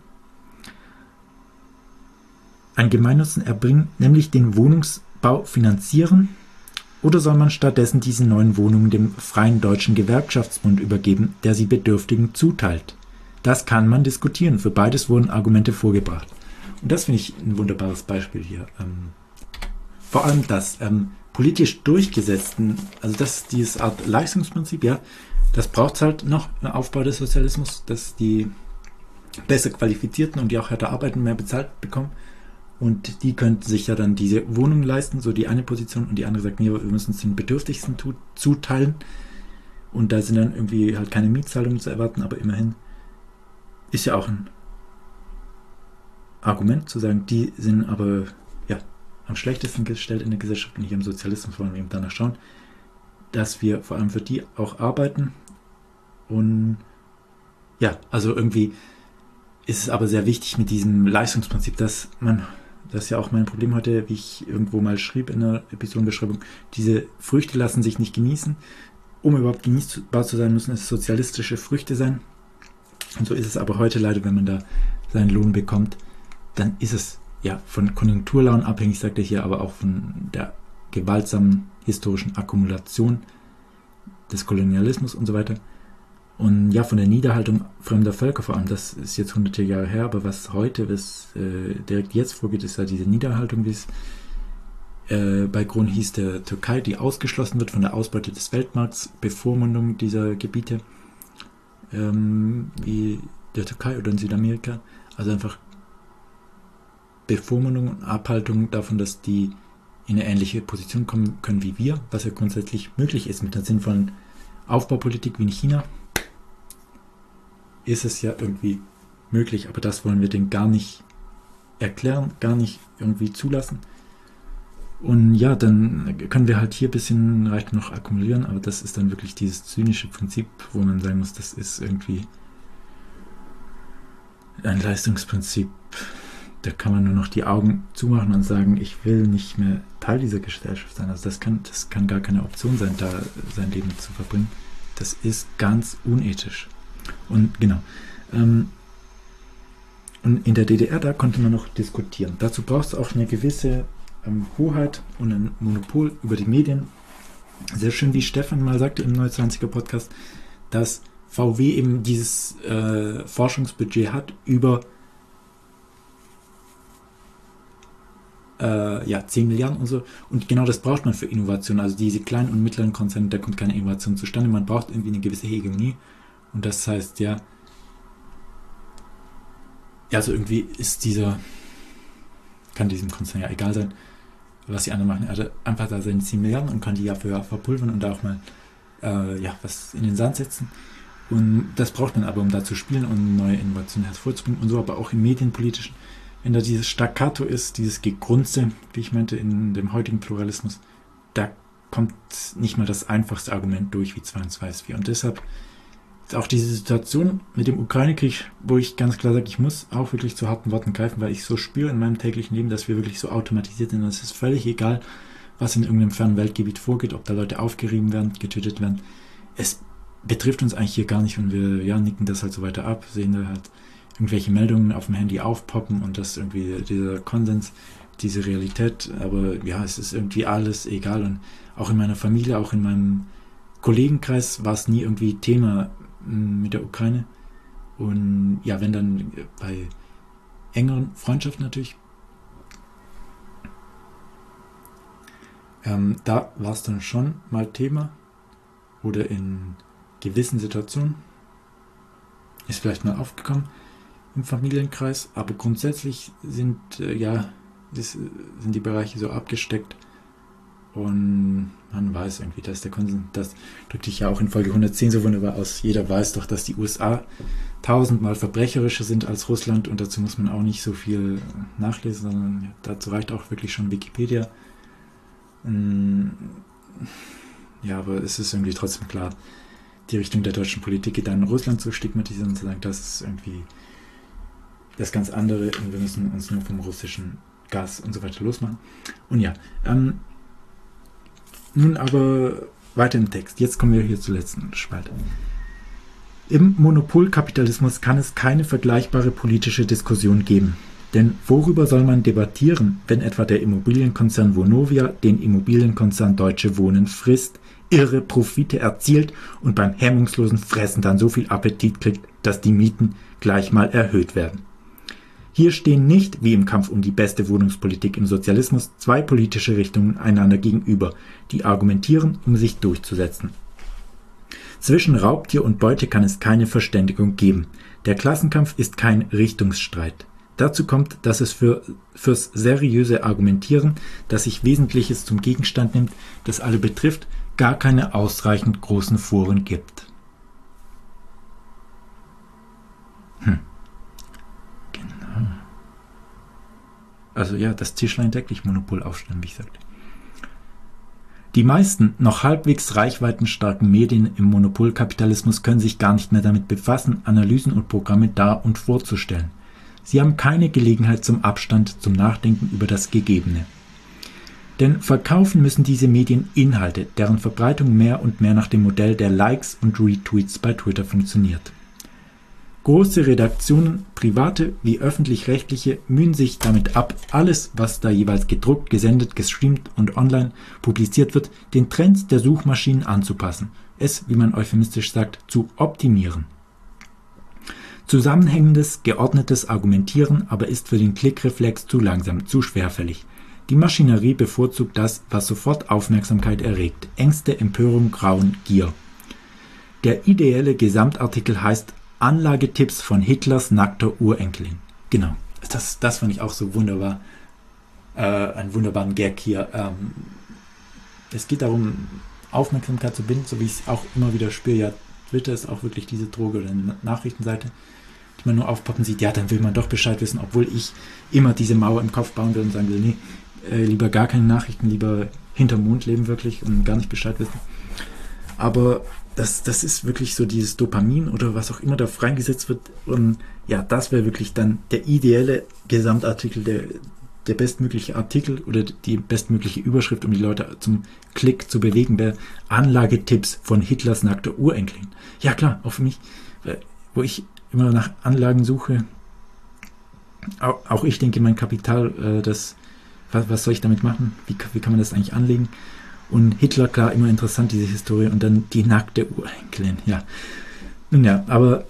Speaker 1: einen Gemeinnutzen erbringen, nämlich den Wohnungsbau finanzieren, oder soll man stattdessen diese neuen Wohnungen dem Freien Deutschen Gewerkschaftsbund übergeben, der sie Bedürftigen zuteilt? Das kann man diskutieren. Für beides wurden Argumente vorgebracht. Und das finde ich ein wunderbares Beispiel hier. Ähm, vor allem das ähm, politisch durchgesetzten, also das dieses Art Leistungsprinzip, ja, das braucht es halt noch im Aufbau des Sozialismus, dass die besser Qualifizierten und die auch härter arbeiten, mehr bezahlt bekommen. Und die könnten sich ja dann diese Wohnungen leisten, so die eine Position, und die andere sagt, nee, wir müssen es den Bedürftigsten zuteilen. Und da sind dann irgendwie halt keine Mietzahlungen zu erwarten, aber immerhin ist ja auch ein Argument zu sagen, die sind aber ja am schlechtesten gestellt in der Gesellschaft, nicht im Sozialismus, wollen wir eben danach schauen, dass wir vor allem für die auch arbeiten. Und ja, also irgendwie ist es aber sehr wichtig mit diesem Leistungsprinzip, dass man, das ist ja auch mein Problem heute, wie ich irgendwo mal schrieb in der Episodenbeschreibung, diese Früchte lassen sich nicht genießen. Um überhaupt genießbar zu sein, müssen es sozialistische Früchte sein. Und so ist es aber heute leider, wenn man da seinen Lohn bekommt, dann ist es ja von Konjunkturlaunen abhängig, sagt er hier, aber auch von der gewaltsamen historischen Akkumulation des Kolonialismus und so weiter. Und ja, von der Niederhaltung fremder Völker vor allem, das ist jetzt hunderte Jahre her, aber was heute, was äh, direkt jetzt vorgeht, ist ja diese Niederhaltung, wie es äh, bei Grun hieß, der Türkei, die ausgeschlossen wird von der Ausbeute des Weltmarkts, Bevormundung dieser Gebiete, ähm, wie der Türkei oder in Südamerika, also einfach Bevormundung und Abhaltung davon, dass die in eine ähnliche Position kommen können wie wir, was ja grundsätzlich möglich ist mit einer sinnvollen Aufbaupolitik wie in China, ist es ja irgendwie möglich, aber das wollen wir denen gar nicht erklären, gar nicht irgendwie zulassen. Und ja, dann können wir halt hier ein bisschen reicht noch akkumulieren, aber das ist dann wirklich dieses zynische Prinzip, wo man sagen muss, das ist irgendwie ein Leistungsprinzip. Da kann man nur noch die Augen zumachen und sagen, ich will nicht mehr Teil dieser Gesellschaft sein. Also das kann, das kann gar keine Option sein, da sein Leben zu verbringen. Das ist ganz unethisch. Und genau. Ähm, und in der D D R, da konnte man noch diskutieren. Dazu brauchst du auch eine gewisse ähm, Hoheit und ein Monopol über die Medien. Sehr schön, wie Stefan mal sagte im neunundzwanziger Podcast, dass V W eben dieses äh, Forschungsbudget hat über äh, ja, zehn Milliarden und so. Und genau das braucht man für Innovation. Also diese kleinen und mittleren Konzerne, da kommt keine Innovation zustande. Man braucht irgendwie eine gewisse Hegemonie. Und das heißt, ja, ja, also irgendwie ist dieser, kann diesem Konzern ja egal sein, was die anderen machen. Er hat einfach da seine zehn Milliarden und kann die Jahr für Jahr verpulvern und da auch mal äh, ja, was in den Sand setzen. Und das braucht man aber, um da zu spielen und neue Innovationen hervorzubringen und so, aber auch im Medienpolitischen. Wenn da dieses Staccato ist, dieses Gegrunze, wie ich meinte, in dem heutigen Pluralismus, da kommt nicht mal das einfachste Argument durch wie zwei und zwei ist vier. Und deshalb auch diese Situation mit dem Ukraine-Krieg, wo ich ganz klar sage, ich muss auch wirklich zu harten Worten greifen, weil ich so spüre in meinem täglichen Leben, dass wir wirklich so automatisiert sind. Es ist völlig egal, was in irgendeinem fernen Weltgebiet vorgeht, ob da Leute aufgerieben werden, getötet werden. Es betrifft uns eigentlich hier gar nicht und wir ja, nicken das halt so weiter ab, sehen da halt irgendwelche Meldungen auf dem Handy aufpoppen und das irgendwie dieser Konsens, diese Realität, aber ja, es ist irgendwie alles egal und auch in meiner Familie, auch in meinem Kollegenkreis war es nie irgendwie Thema mit der Ukraine und ja, wenn dann bei engeren Freundschaften natürlich, ähm, da war es dann schon mal Thema oder in gewissen Situationen ist vielleicht mal aufgekommen, im Familienkreis, aber grundsätzlich sind, äh, ja, das, sind die Bereiche so abgesteckt und man weiß irgendwie, dass der Konsens, das drückte ich ja auch in Folge hundertzehn so wunderbar aus, jeder weiß doch, dass die U S A tausendmal verbrecherischer sind als Russland und dazu muss man auch nicht so viel nachlesen, sondern dazu reicht auch wirklich schon Wikipedia. Ja, aber es ist irgendwie trotzdem klar, die Richtung der deutschen Politik geht dann Russland zu stigmatisieren und zu sagen, das ist irgendwie das ganz andere und wir müssen uns nur vom russischen Gas und so weiter losmachen. Und ja, ähm, nun aber weiter im Text. Jetzt kommen wir hier zur letzten Spalte. Im Monopolkapitalismus kann es keine vergleichbare politische Diskussion geben. Denn worüber soll man debattieren, wenn etwa der Immobilienkonzern Vonovia den Immobilienkonzern Deutsche Wohnen frisst, irre Profite erzielt und beim hemmungslosen Fressen dann so viel Appetit kriegt, dass die Mieten gleich mal erhöht werden? Hier stehen nicht, wie im Kampf um die beste Wohnungspolitik im Sozialismus, zwei politische Richtungen einander gegenüber, die argumentieren, um sich durchzusetzen. Zwischen Raubtier und Beute kann es keine Verständigung geben. Der Klassenkampf ist kein Richtungsstreit. Dazu kommt, dass es für, fürs seriöse Argumentieren, das sich Wesentliches zum Gegenstand nimmt, das alle betrifft, gar keine ausreichend großen Foren gibt. Hm. Genau. Also ja, das Tischlein decklich Monopol aufstellen, wie ich sagte. Die meisten noch halbwegs reichweitenstarken Medien im Monopolkapitalismus können sich gar nicht mehr damit befassen, Analysen und Programme dar- und vorzustellen. Sie haben keine Gelegenheit zum Abstand, zum Nachdenken über das Gegebene. Denn verkaufen müssen diese Medien Inhalte, deren Verbreitung mehr und mehr nach dem Modell der Likes und Retweets bei Twitter funktioniert. Große Redaktionen, private wie öffentlich-rechtliche, mühen sich damit ab, alles, was da jeweils gedruckt, gesendet, gestreamt und online publiziert wird, den Trends der Suchmaschinen anzupassen, es, wie man euphemistisch sagt, zu optimieren. Zusammenhängendes, geordnetes Argumentieren aber ist für den Klickreflex zu langsam, zu schwerfällig. Die Maschinerie bevorzugt das, was sofort Aufmerksamkeit erregt, Ängste, Empörung, Grauen, Gier. Der ideelle Gesamtartikel heißt Anlagetipps von Hitlers nackter Urenkelin. Genau, das, das fand ich auch so wunderbar. Äh, einen wunderbaren Gag hier. Ähm, es geht darum, Aufmerksamkeit zu binden, so wie ich es auch immer wieder spüre. Ja, Twitter ist auch wirklich diese Droge oder eine Nachrichtenseite, die man nur aufpoppen sieht. Ja, dann will man doch Bescheid wissen, obwohl ich immer diese Mauer im Kopf bauen will und sagen will, nee, äh, lieber gar keine Nachrichten, lieber hinterm Mond leben wirklich und gar nicht Bescheid wissen. Aber Das, das ist wirklich so dieses Dopamin oder was auch immer da freigesetzt wird. Und ja, das wäre wirklich dann der ideelle Gesamtartikel, der, der bestmögliche Artikel oder die bestmögliche Überschrift, um die Leute zum Klick zu bewegen, wäre Anlagetipps von Hitlers nackter Urenkelin. Ja klar, auch für mich, wo ich immer nach Anlagen suche, auch, auch ich denke, mein Kapital, das, was, was soll ich damit machen? Wie, wie kann man das eigentlich anlegen? Und Hitler, klar, immer interessant, diese Historie. Und dann die nackte Urenkelin, ja. Nun ja, aber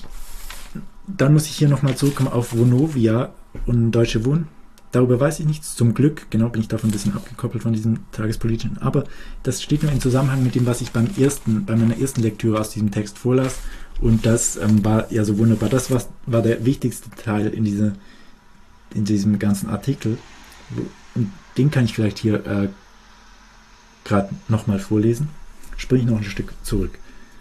Speaker 1: dann muss ich hier nochmal zurückkommen auf Vonovia und Deutsche Wohnen. Darüber weiß ich nichts. Zum Glück, genau, bin ich davon ein bisschen abgekoppelt von diesem tagespolitischen. Aber das steht nur in Zusammenhang mit dem, was ich beim ersten, bei meiner ersten Lektüre aus diesem Text vorlas. Und das ähm, war ja so wunderbar. Das war, war der wichtigste Teil in, diese, in diesem ganzen Artikel. Und den kann ich vielleicht hier äh, gerade nochmal vorlesen. Springe ich noch ein Stück zurück.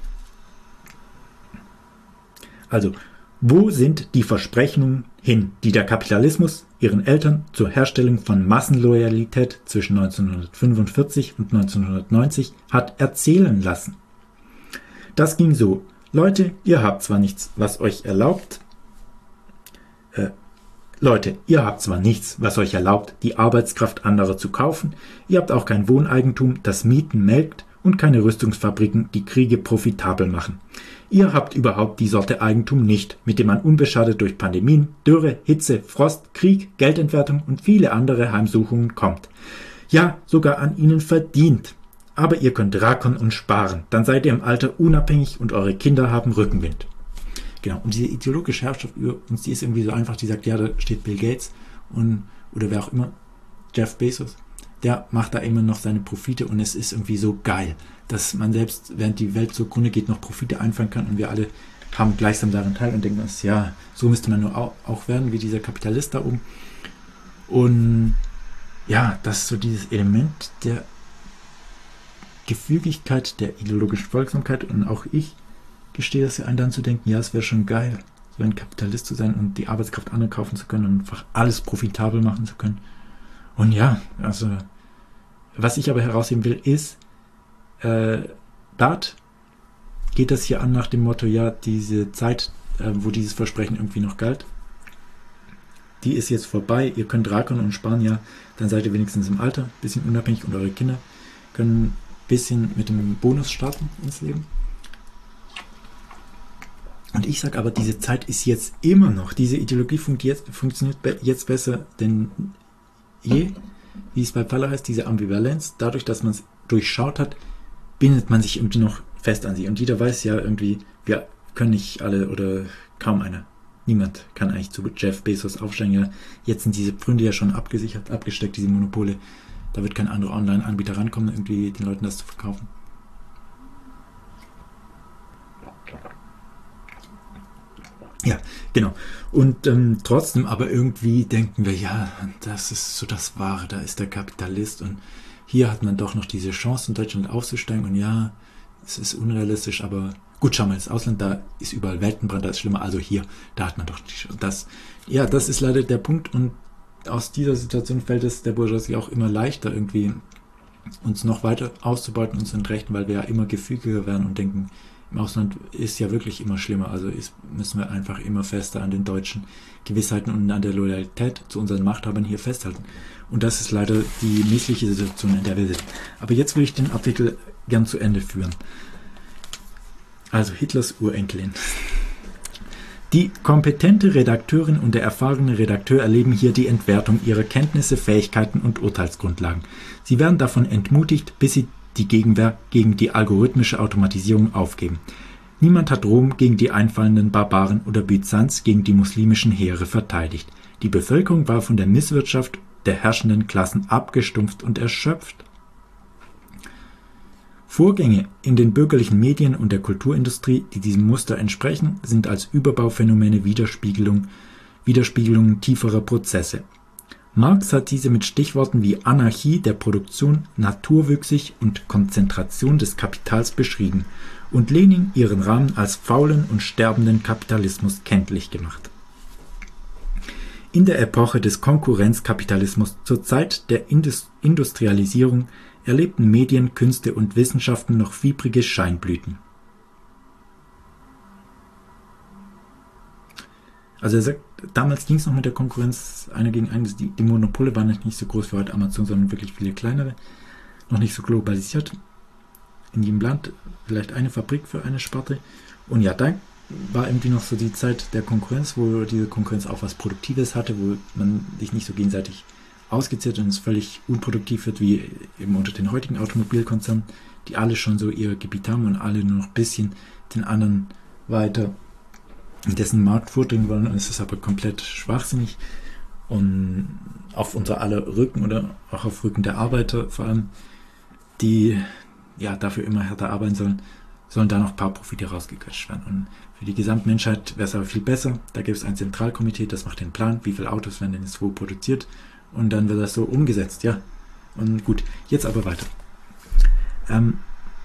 Speaker 1: Also, wo sind die Versprechungen hin, die der Kapitalismus ihren Eltern zur Herstellung von Massenloyalität zwischen neunzehnhundertfünfundvierzig und neunzehnhundertneunzig hat erzählen lassen? Das ging so: Leute, ihr habt zwar nichts, was euch erlaubt, äh, Leute, ihr habt zwar nichts, was euch erlaubt, die Arbeitskraft anderer zu kaufen, ihr habt auch kein Wohneigentum, das Mieten melkt und keine Rüstungsfabriken, die Kriege profitabel machen. Ihr habt überhaupt die Sorte Eigentum nicht, mit dem man unbeschadet durch Pandemien, Dürre, Hitze, Frost, Krieg, Geldentwertung und viele andere Heimsuchungen kommt. Ja, sogar an ihnen verdient. Aber ihr könnt rackern und sparen, dann seid ihr im Alter unabhängig und eure Kinder haben Rückenwind. Genau, und diese ideologische Herrschaft über uns, die ist irgendwie so einfach, die sagt, ja, da steht Bill Gates und oder wer auch immer, Jeff Bezos, der macht da immer noch seine Profite und es ist irgendwie so geil, dass man selbst, während die Welt zugrunde geht, noch Profite einfahren kann und wir alle haben gleichsam daran teil und denken uns, ja, so müsste man nur auch, auch werden, wie dieser Kapitalist da oben. Und ja, das ist so dieses Element der Gefügigkeit, der ideologischen Folgsamkeit. Und auch ich gestehe es ein, dann zu denken, ja, es wäre schon geil, so ein Kapitalist zu sein und die Arbeitskraft anderen kaufen zu können und einfach alles profitabel machen zu können. Und ja, also was ich aber herausheben will, ist, äh, Dart geht das hier an nach dem Motto, ja, diese Zeit, äh, wo dieses Versprechen irgendwie noch galt, die ist jetzt vorbei. Ihr könnt Rakon und sparen, ja, dann seid ihr wenigstens im Alter, ein bisschen unabhängig und eure Kinder können ein bisschen mit dem Bonus starten ins Leben. Und ich sage aber, diese Zeit ist jetzt immer noch, diese Ideologie funkt- funktioniert be- jetzt besser denn je, wie es bei Pfaller heißt, diese Ambivalenz, dadurch, dass man es durchschaut hat, bindet man sich irgendwie noch fest an sie. Und jeder weiß ja irgendwie, wir können nicht alle oder kaum einer, niemand kann eigentlich zu Jeff Bezos aufsteigen. Ja, jetzt sind diese Pfründe ja schon abgesichert, abgesteckt, diese Monopole. Da wird kein anderer Online-Anbieter rankommen, irgendwie den Leuten das zu verkaufen. Ja, genau. Und ähm, trotzdem aber irgendwie denken wir, ja, das ist so das Wahre, da ist der Kapitalist und hier hat man doch noch diese Chance, in Deutschland aufzusteigen und ja, es ist unrealistisch, aber gut, schau mal, das Ausland, da ist überall Weltenbrand, da ist schlimmer, also hier, da hat man doch die Chance. Das, ja, das ist leider der Punkt und aus dieser Situation fällt es der Bourgeoisie auch immer leichter, irgendwie uns noch weiter auszubeuten und zu entrechten, weil wir ja immer gefügiger werden und denken, im Ausland ist ja wirklich immer schlimmer, also ist, müssen wir einfach immer fester an den deutschen Gewissheiten und an der Loyalität zu unseren Machthabern hier festhalten. Und das ist leider die missliche Situation, in der wir sind. Aber jetzt will ich den Artikel gern zu Ende führen. Also Hitlers Urenkelin. Die kompetente Redakteurin und der erfahrene Redakteur erleben hier die Entwertung ihrer Kenntnisse, Fähigkeiten und Urteilsgrundlagen. Sie werden davon entmutigt, bis sie die Gegenwehr gegen die algorithmische Automatisierung aufgeben. Niemand hat Rom gegen die einfallenden Barbaren oder Byzanz gegen die muslimischen Heere verteidigt. Die Bevölkerung war von der Misswirtschaft der herrschenden Klassen abgestumpft und erschöpft. Vorgänge in den bürgerlichen Medien und der Kulturindustrie, die diesem Muster entsprechen, sind als Überbauphänomene Widerspiegelung, Widerspiegelungen tieferer Prozesse. Marx hat diese mit Stichworten wie Anarchie der Produktion, Naturwüchsig und Konzentration des Kapitals beschrieben und Lenin ihren Rahmen als faulen und sterbenden Kapitalismus kenntlich gemacht. In der Epoche des Konkurrenzkapitalismus zur Zeit der Indus- Industrialisierung erlebten Medien, Künste und Wissenschaften noch fiebrige Scheinblüten. Also er sagt, damals ging es noch mit der Konkurrenz einer gegen einen. Die, die Monopole waren nicht so groß wie heute Amazon, sondern wirklich viele kleinere. Noch nicht so globalisiert. In jedem Land vielleicht eine Fabrik für eine Sparte. Und ja, da war irgendwie noch so die Zeit der Konkurrenz, wo diese Konkurrenz auch was Produktives hatte, wo man sich nicht so gegenseitig ausgezehrt und es völlig unproduktiv wird, wie eben unter den heutigen Automobilkonzernen, die alle schon so ihr Gebiet haben und alle nur noch ein bisschen den anderen weiter in dessen Markt vordringen wollen. Und es ist aber komplett schwachsinnig und auf unser aller Rücken oder auch auf Rücken der Arbeiter vor allem, die ja dafür immer härter arbeiten sollen, sollen da noch ein paar Profite rausgequetscht werden. Und für die Gesamtmenschheit wäre es aber viel besser. Da gibt es ein Zentralkomitee, das macht den Plan, wie viele Autos werden denn jetzt wo produziert und dann wird das so umgesetzt, ja. Und gut, jetzt aber weiter. Ähm,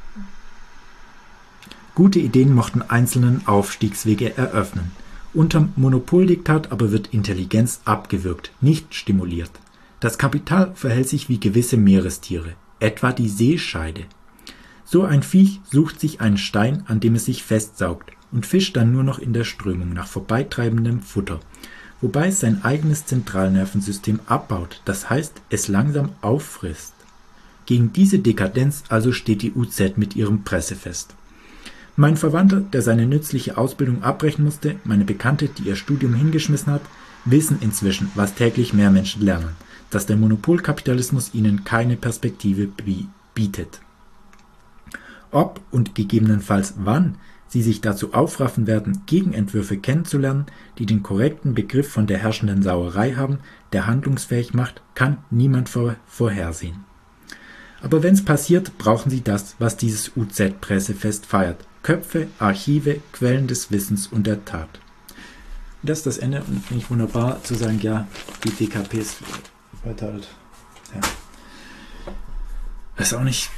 Speaker 1: Gute Ideen mochten einzelnen Aufstiegswege eröffnen. Unterm Monopoldiktat aber wird Intelligenz abgewürgt, nicht stimuliert. Das Kapital verhält sich wie gewisse Meerestiere, etwa die Seescheide. So ein Viech sucht sich einen Stein, an dem es sich festsaugt, und fischt dann nur noch in der Strömung nach vorbeitreibendem Futter, wobei es sein eigenes Zentralnervensystem abbaut, das heißt, es langsam auffrisst. Gegen diese Dekadenz also steht die U Z mit ihrem Pressefest. Mein Verwandter, der seine nützliche Ausbildung abbrechen musste, meine Bekannte, die ihr Studium hingeschmissen hat, wissen inzwischen, was täglich mehr Menschen lernen, dass der Monopolkapitalismus ihnen keine Perspektive bietet. Ob und gegebenenfalls wann sie sich dazu aufraffen werden, Gegenentwürfe kennenzulernen, die den korrekten Begriff von der herrschenden Sauerei haben, der handlungsfähig macht, kann niemand vor- vorhersehen. Aber wenn es passiert, brauchen sie das, was dieses U Z-Pressefest feiert, Köpfe, Archive, Quellen des Wissens und der Tat. Und das ist das Ende und finde ich wunderbar zu sagen, ja, die D K P ist verteilt. Ja. Das ist auch nicht...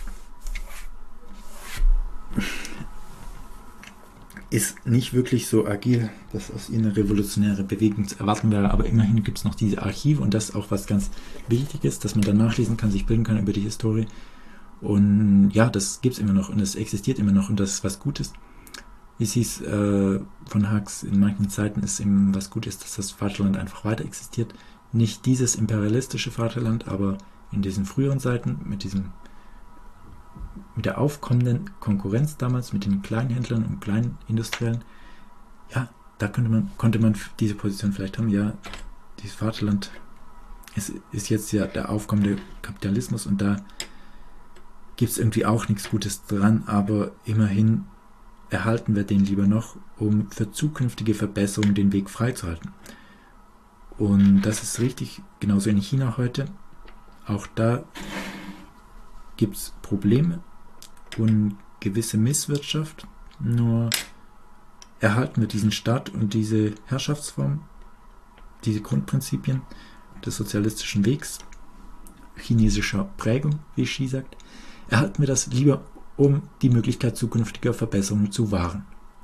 Speaker 1: ist nicht wirklich so agil, dass aus ihnen eine revolutionäre Bewegung zu erwarten wäre, aber immerhin gibt es noch diese Archive und das ist auch was ganz Wichtiges, dass man dann nachlesen kann, sich bilden kann über die Historie. Und ja, das gibt es immer noch und es existiert immer noch und das ist was Gutes. Wie es hieß äh, von Haags, in manchen Zeiten ist eben was Gutes, dass das Vaterland einfach weiter existiert. Nicht dieses imperialistische Vaterland, aber in diesen früheren Zeiten mit diesem mit der aufkommenden Konkurrenz damals, mit den Kleinhändlern und Kleinindustriellen, ja, da könnte man, konnte man diese Position vielleicht haben, ja, dieses Vaterland ist, ist jetzt ja der aufkommende Kapitalismus und da gibt es irgendwie auch nichts Gutes dran, aber immerhin erhalten wir den lieber noch, um für zukünftige Verbesserungen den Weg freizuhalten. Und das ist richtig, genauso in China heute. Auch da gibt es Probleme und gewisse Misswirtschaft, nur erhalten wir diesen Staat und diese Herrschaftsform, diese Grundprinzipien des sozialistischen Wegs, chinesischer Prägung, wie Xi sagt, erhalten wir das lieber, um die Möglichkeit zukünftiger Verbesserungen zu wahren.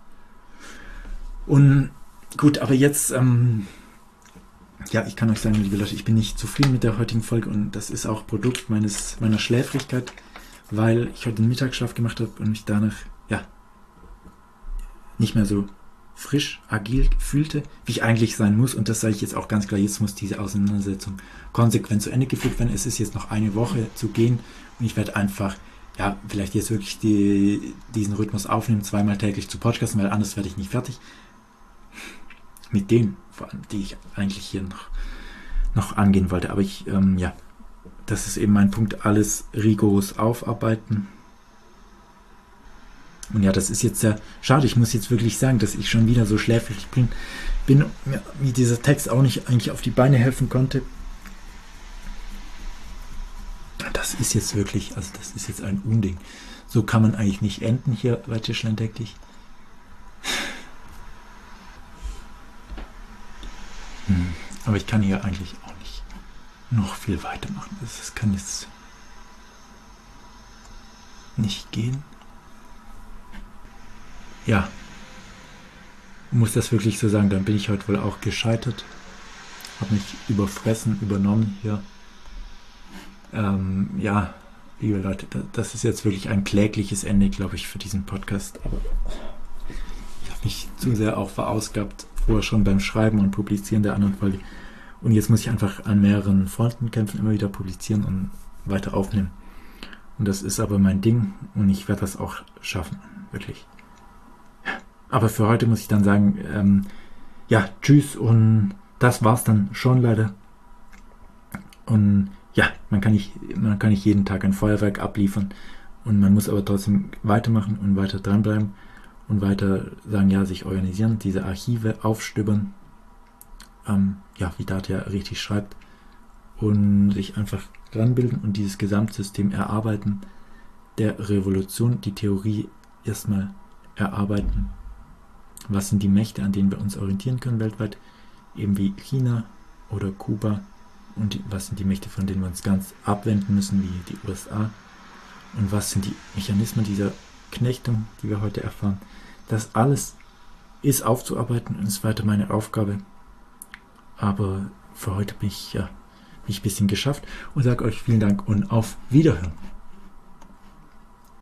Speaker 1: Und gut, aber jetzt, ähm, ja, ich kann euch sagen, liebe Leute, ich bin nicht zufrieden mit der heutigen Folge und das ist auch Produkt meines, meiner Schläfrigkeit, weil ich heute den Mittagsschlaf gemacht habe und mich danach, ja, nicht mehr so frisch, agil fühlte, wie ich eigentlich sein muss. Und das sage ich jetzt auch ganz klar, jetzt muss diese Auseinandersetzung konsequent zu Ende geführt werden. Es ist jetzt noch eine Woche zu gehen und ich werde einfach, ja, vielleicht jetzt wirklich die, diesen Rhythmus aufnehmen, zweimal täglich zu podcasten, weil anders werde ich nicht fertig. Mit denen, vor allem, die ich eigentlich hier noch, noch angehen wollte. Aber ich, ähm, ja, das ist eben mein Punkt, alles rigoros aufarbeiten. Und ja, das ist jetzt sehr schade. Ich muss jetzt wirklich sagen, dass ich schon wieder so schläfrig bin, bin mir wie dieser Text auch nicht eigentlich auf die Beine helfen konnte. Das ist jetzt wirklich, also das ist jetzt ein Unding. So kann man eigentlich nicht enden hier bei Tischlein deck dich. Hm. Aber ich kann hier eigentlich auch nicht noch viel weitermachen. Das kann jetzt nicht gehen. Ja, muss das wirklich so sagen, dann bin ich heute wohl auch gescheitert. Habe mich überfressen, übernommen hier. Ähm, ja, liebe Leute, das ist jetzt wirklich ein klägliches Ende, glaube ich, für diesen Podcast. Aber ich habe mich zu sehr auch verausgabt, vorher schon beim Schreiben und Publizieren der anderen Folge. Und jetzt muss ich einfach an mehreren Fronten kämpfen, immer wieder publizieren und weiter aufnehmen. Und das ist aber mein Ding und ich werde das auch schaffen, wirklich. Aber für heute muss ich dann sagen, ähm, ja, tschüss und das war's dann schon leider. Und ja, man kann nicht, man kann nicht jeden Tag ein Feuerwerk abliefern und man muss aber trotzdem weitermachen und weiter dranbleiben und weiter sagen, ja, sich organisieren, diese Archive aufstöbern, ähm, ja, wie Datia richtig schreibt und sich einfach dranbilden und dieses Gesamtsystem erarbeiten, der Revolution, die Theorie erstmal erarbeiten. Was sind die Mächte, an denen wir uns orientieren können weltweit, eben wie China oder Kuba, und die, was sind die Mächte, von denen wir uns ganz abwenden müssen, wie die U S A, und was sind die Mechanismen dieser Knechtung, die wir heute erfahren. Das alles ist aufzuarbeiten und ist weiter meine Aufgabe, aber für heute bin ich ja bin ich ein bisschen geschafft und sage euch vielen Dank und auf Wiederhören.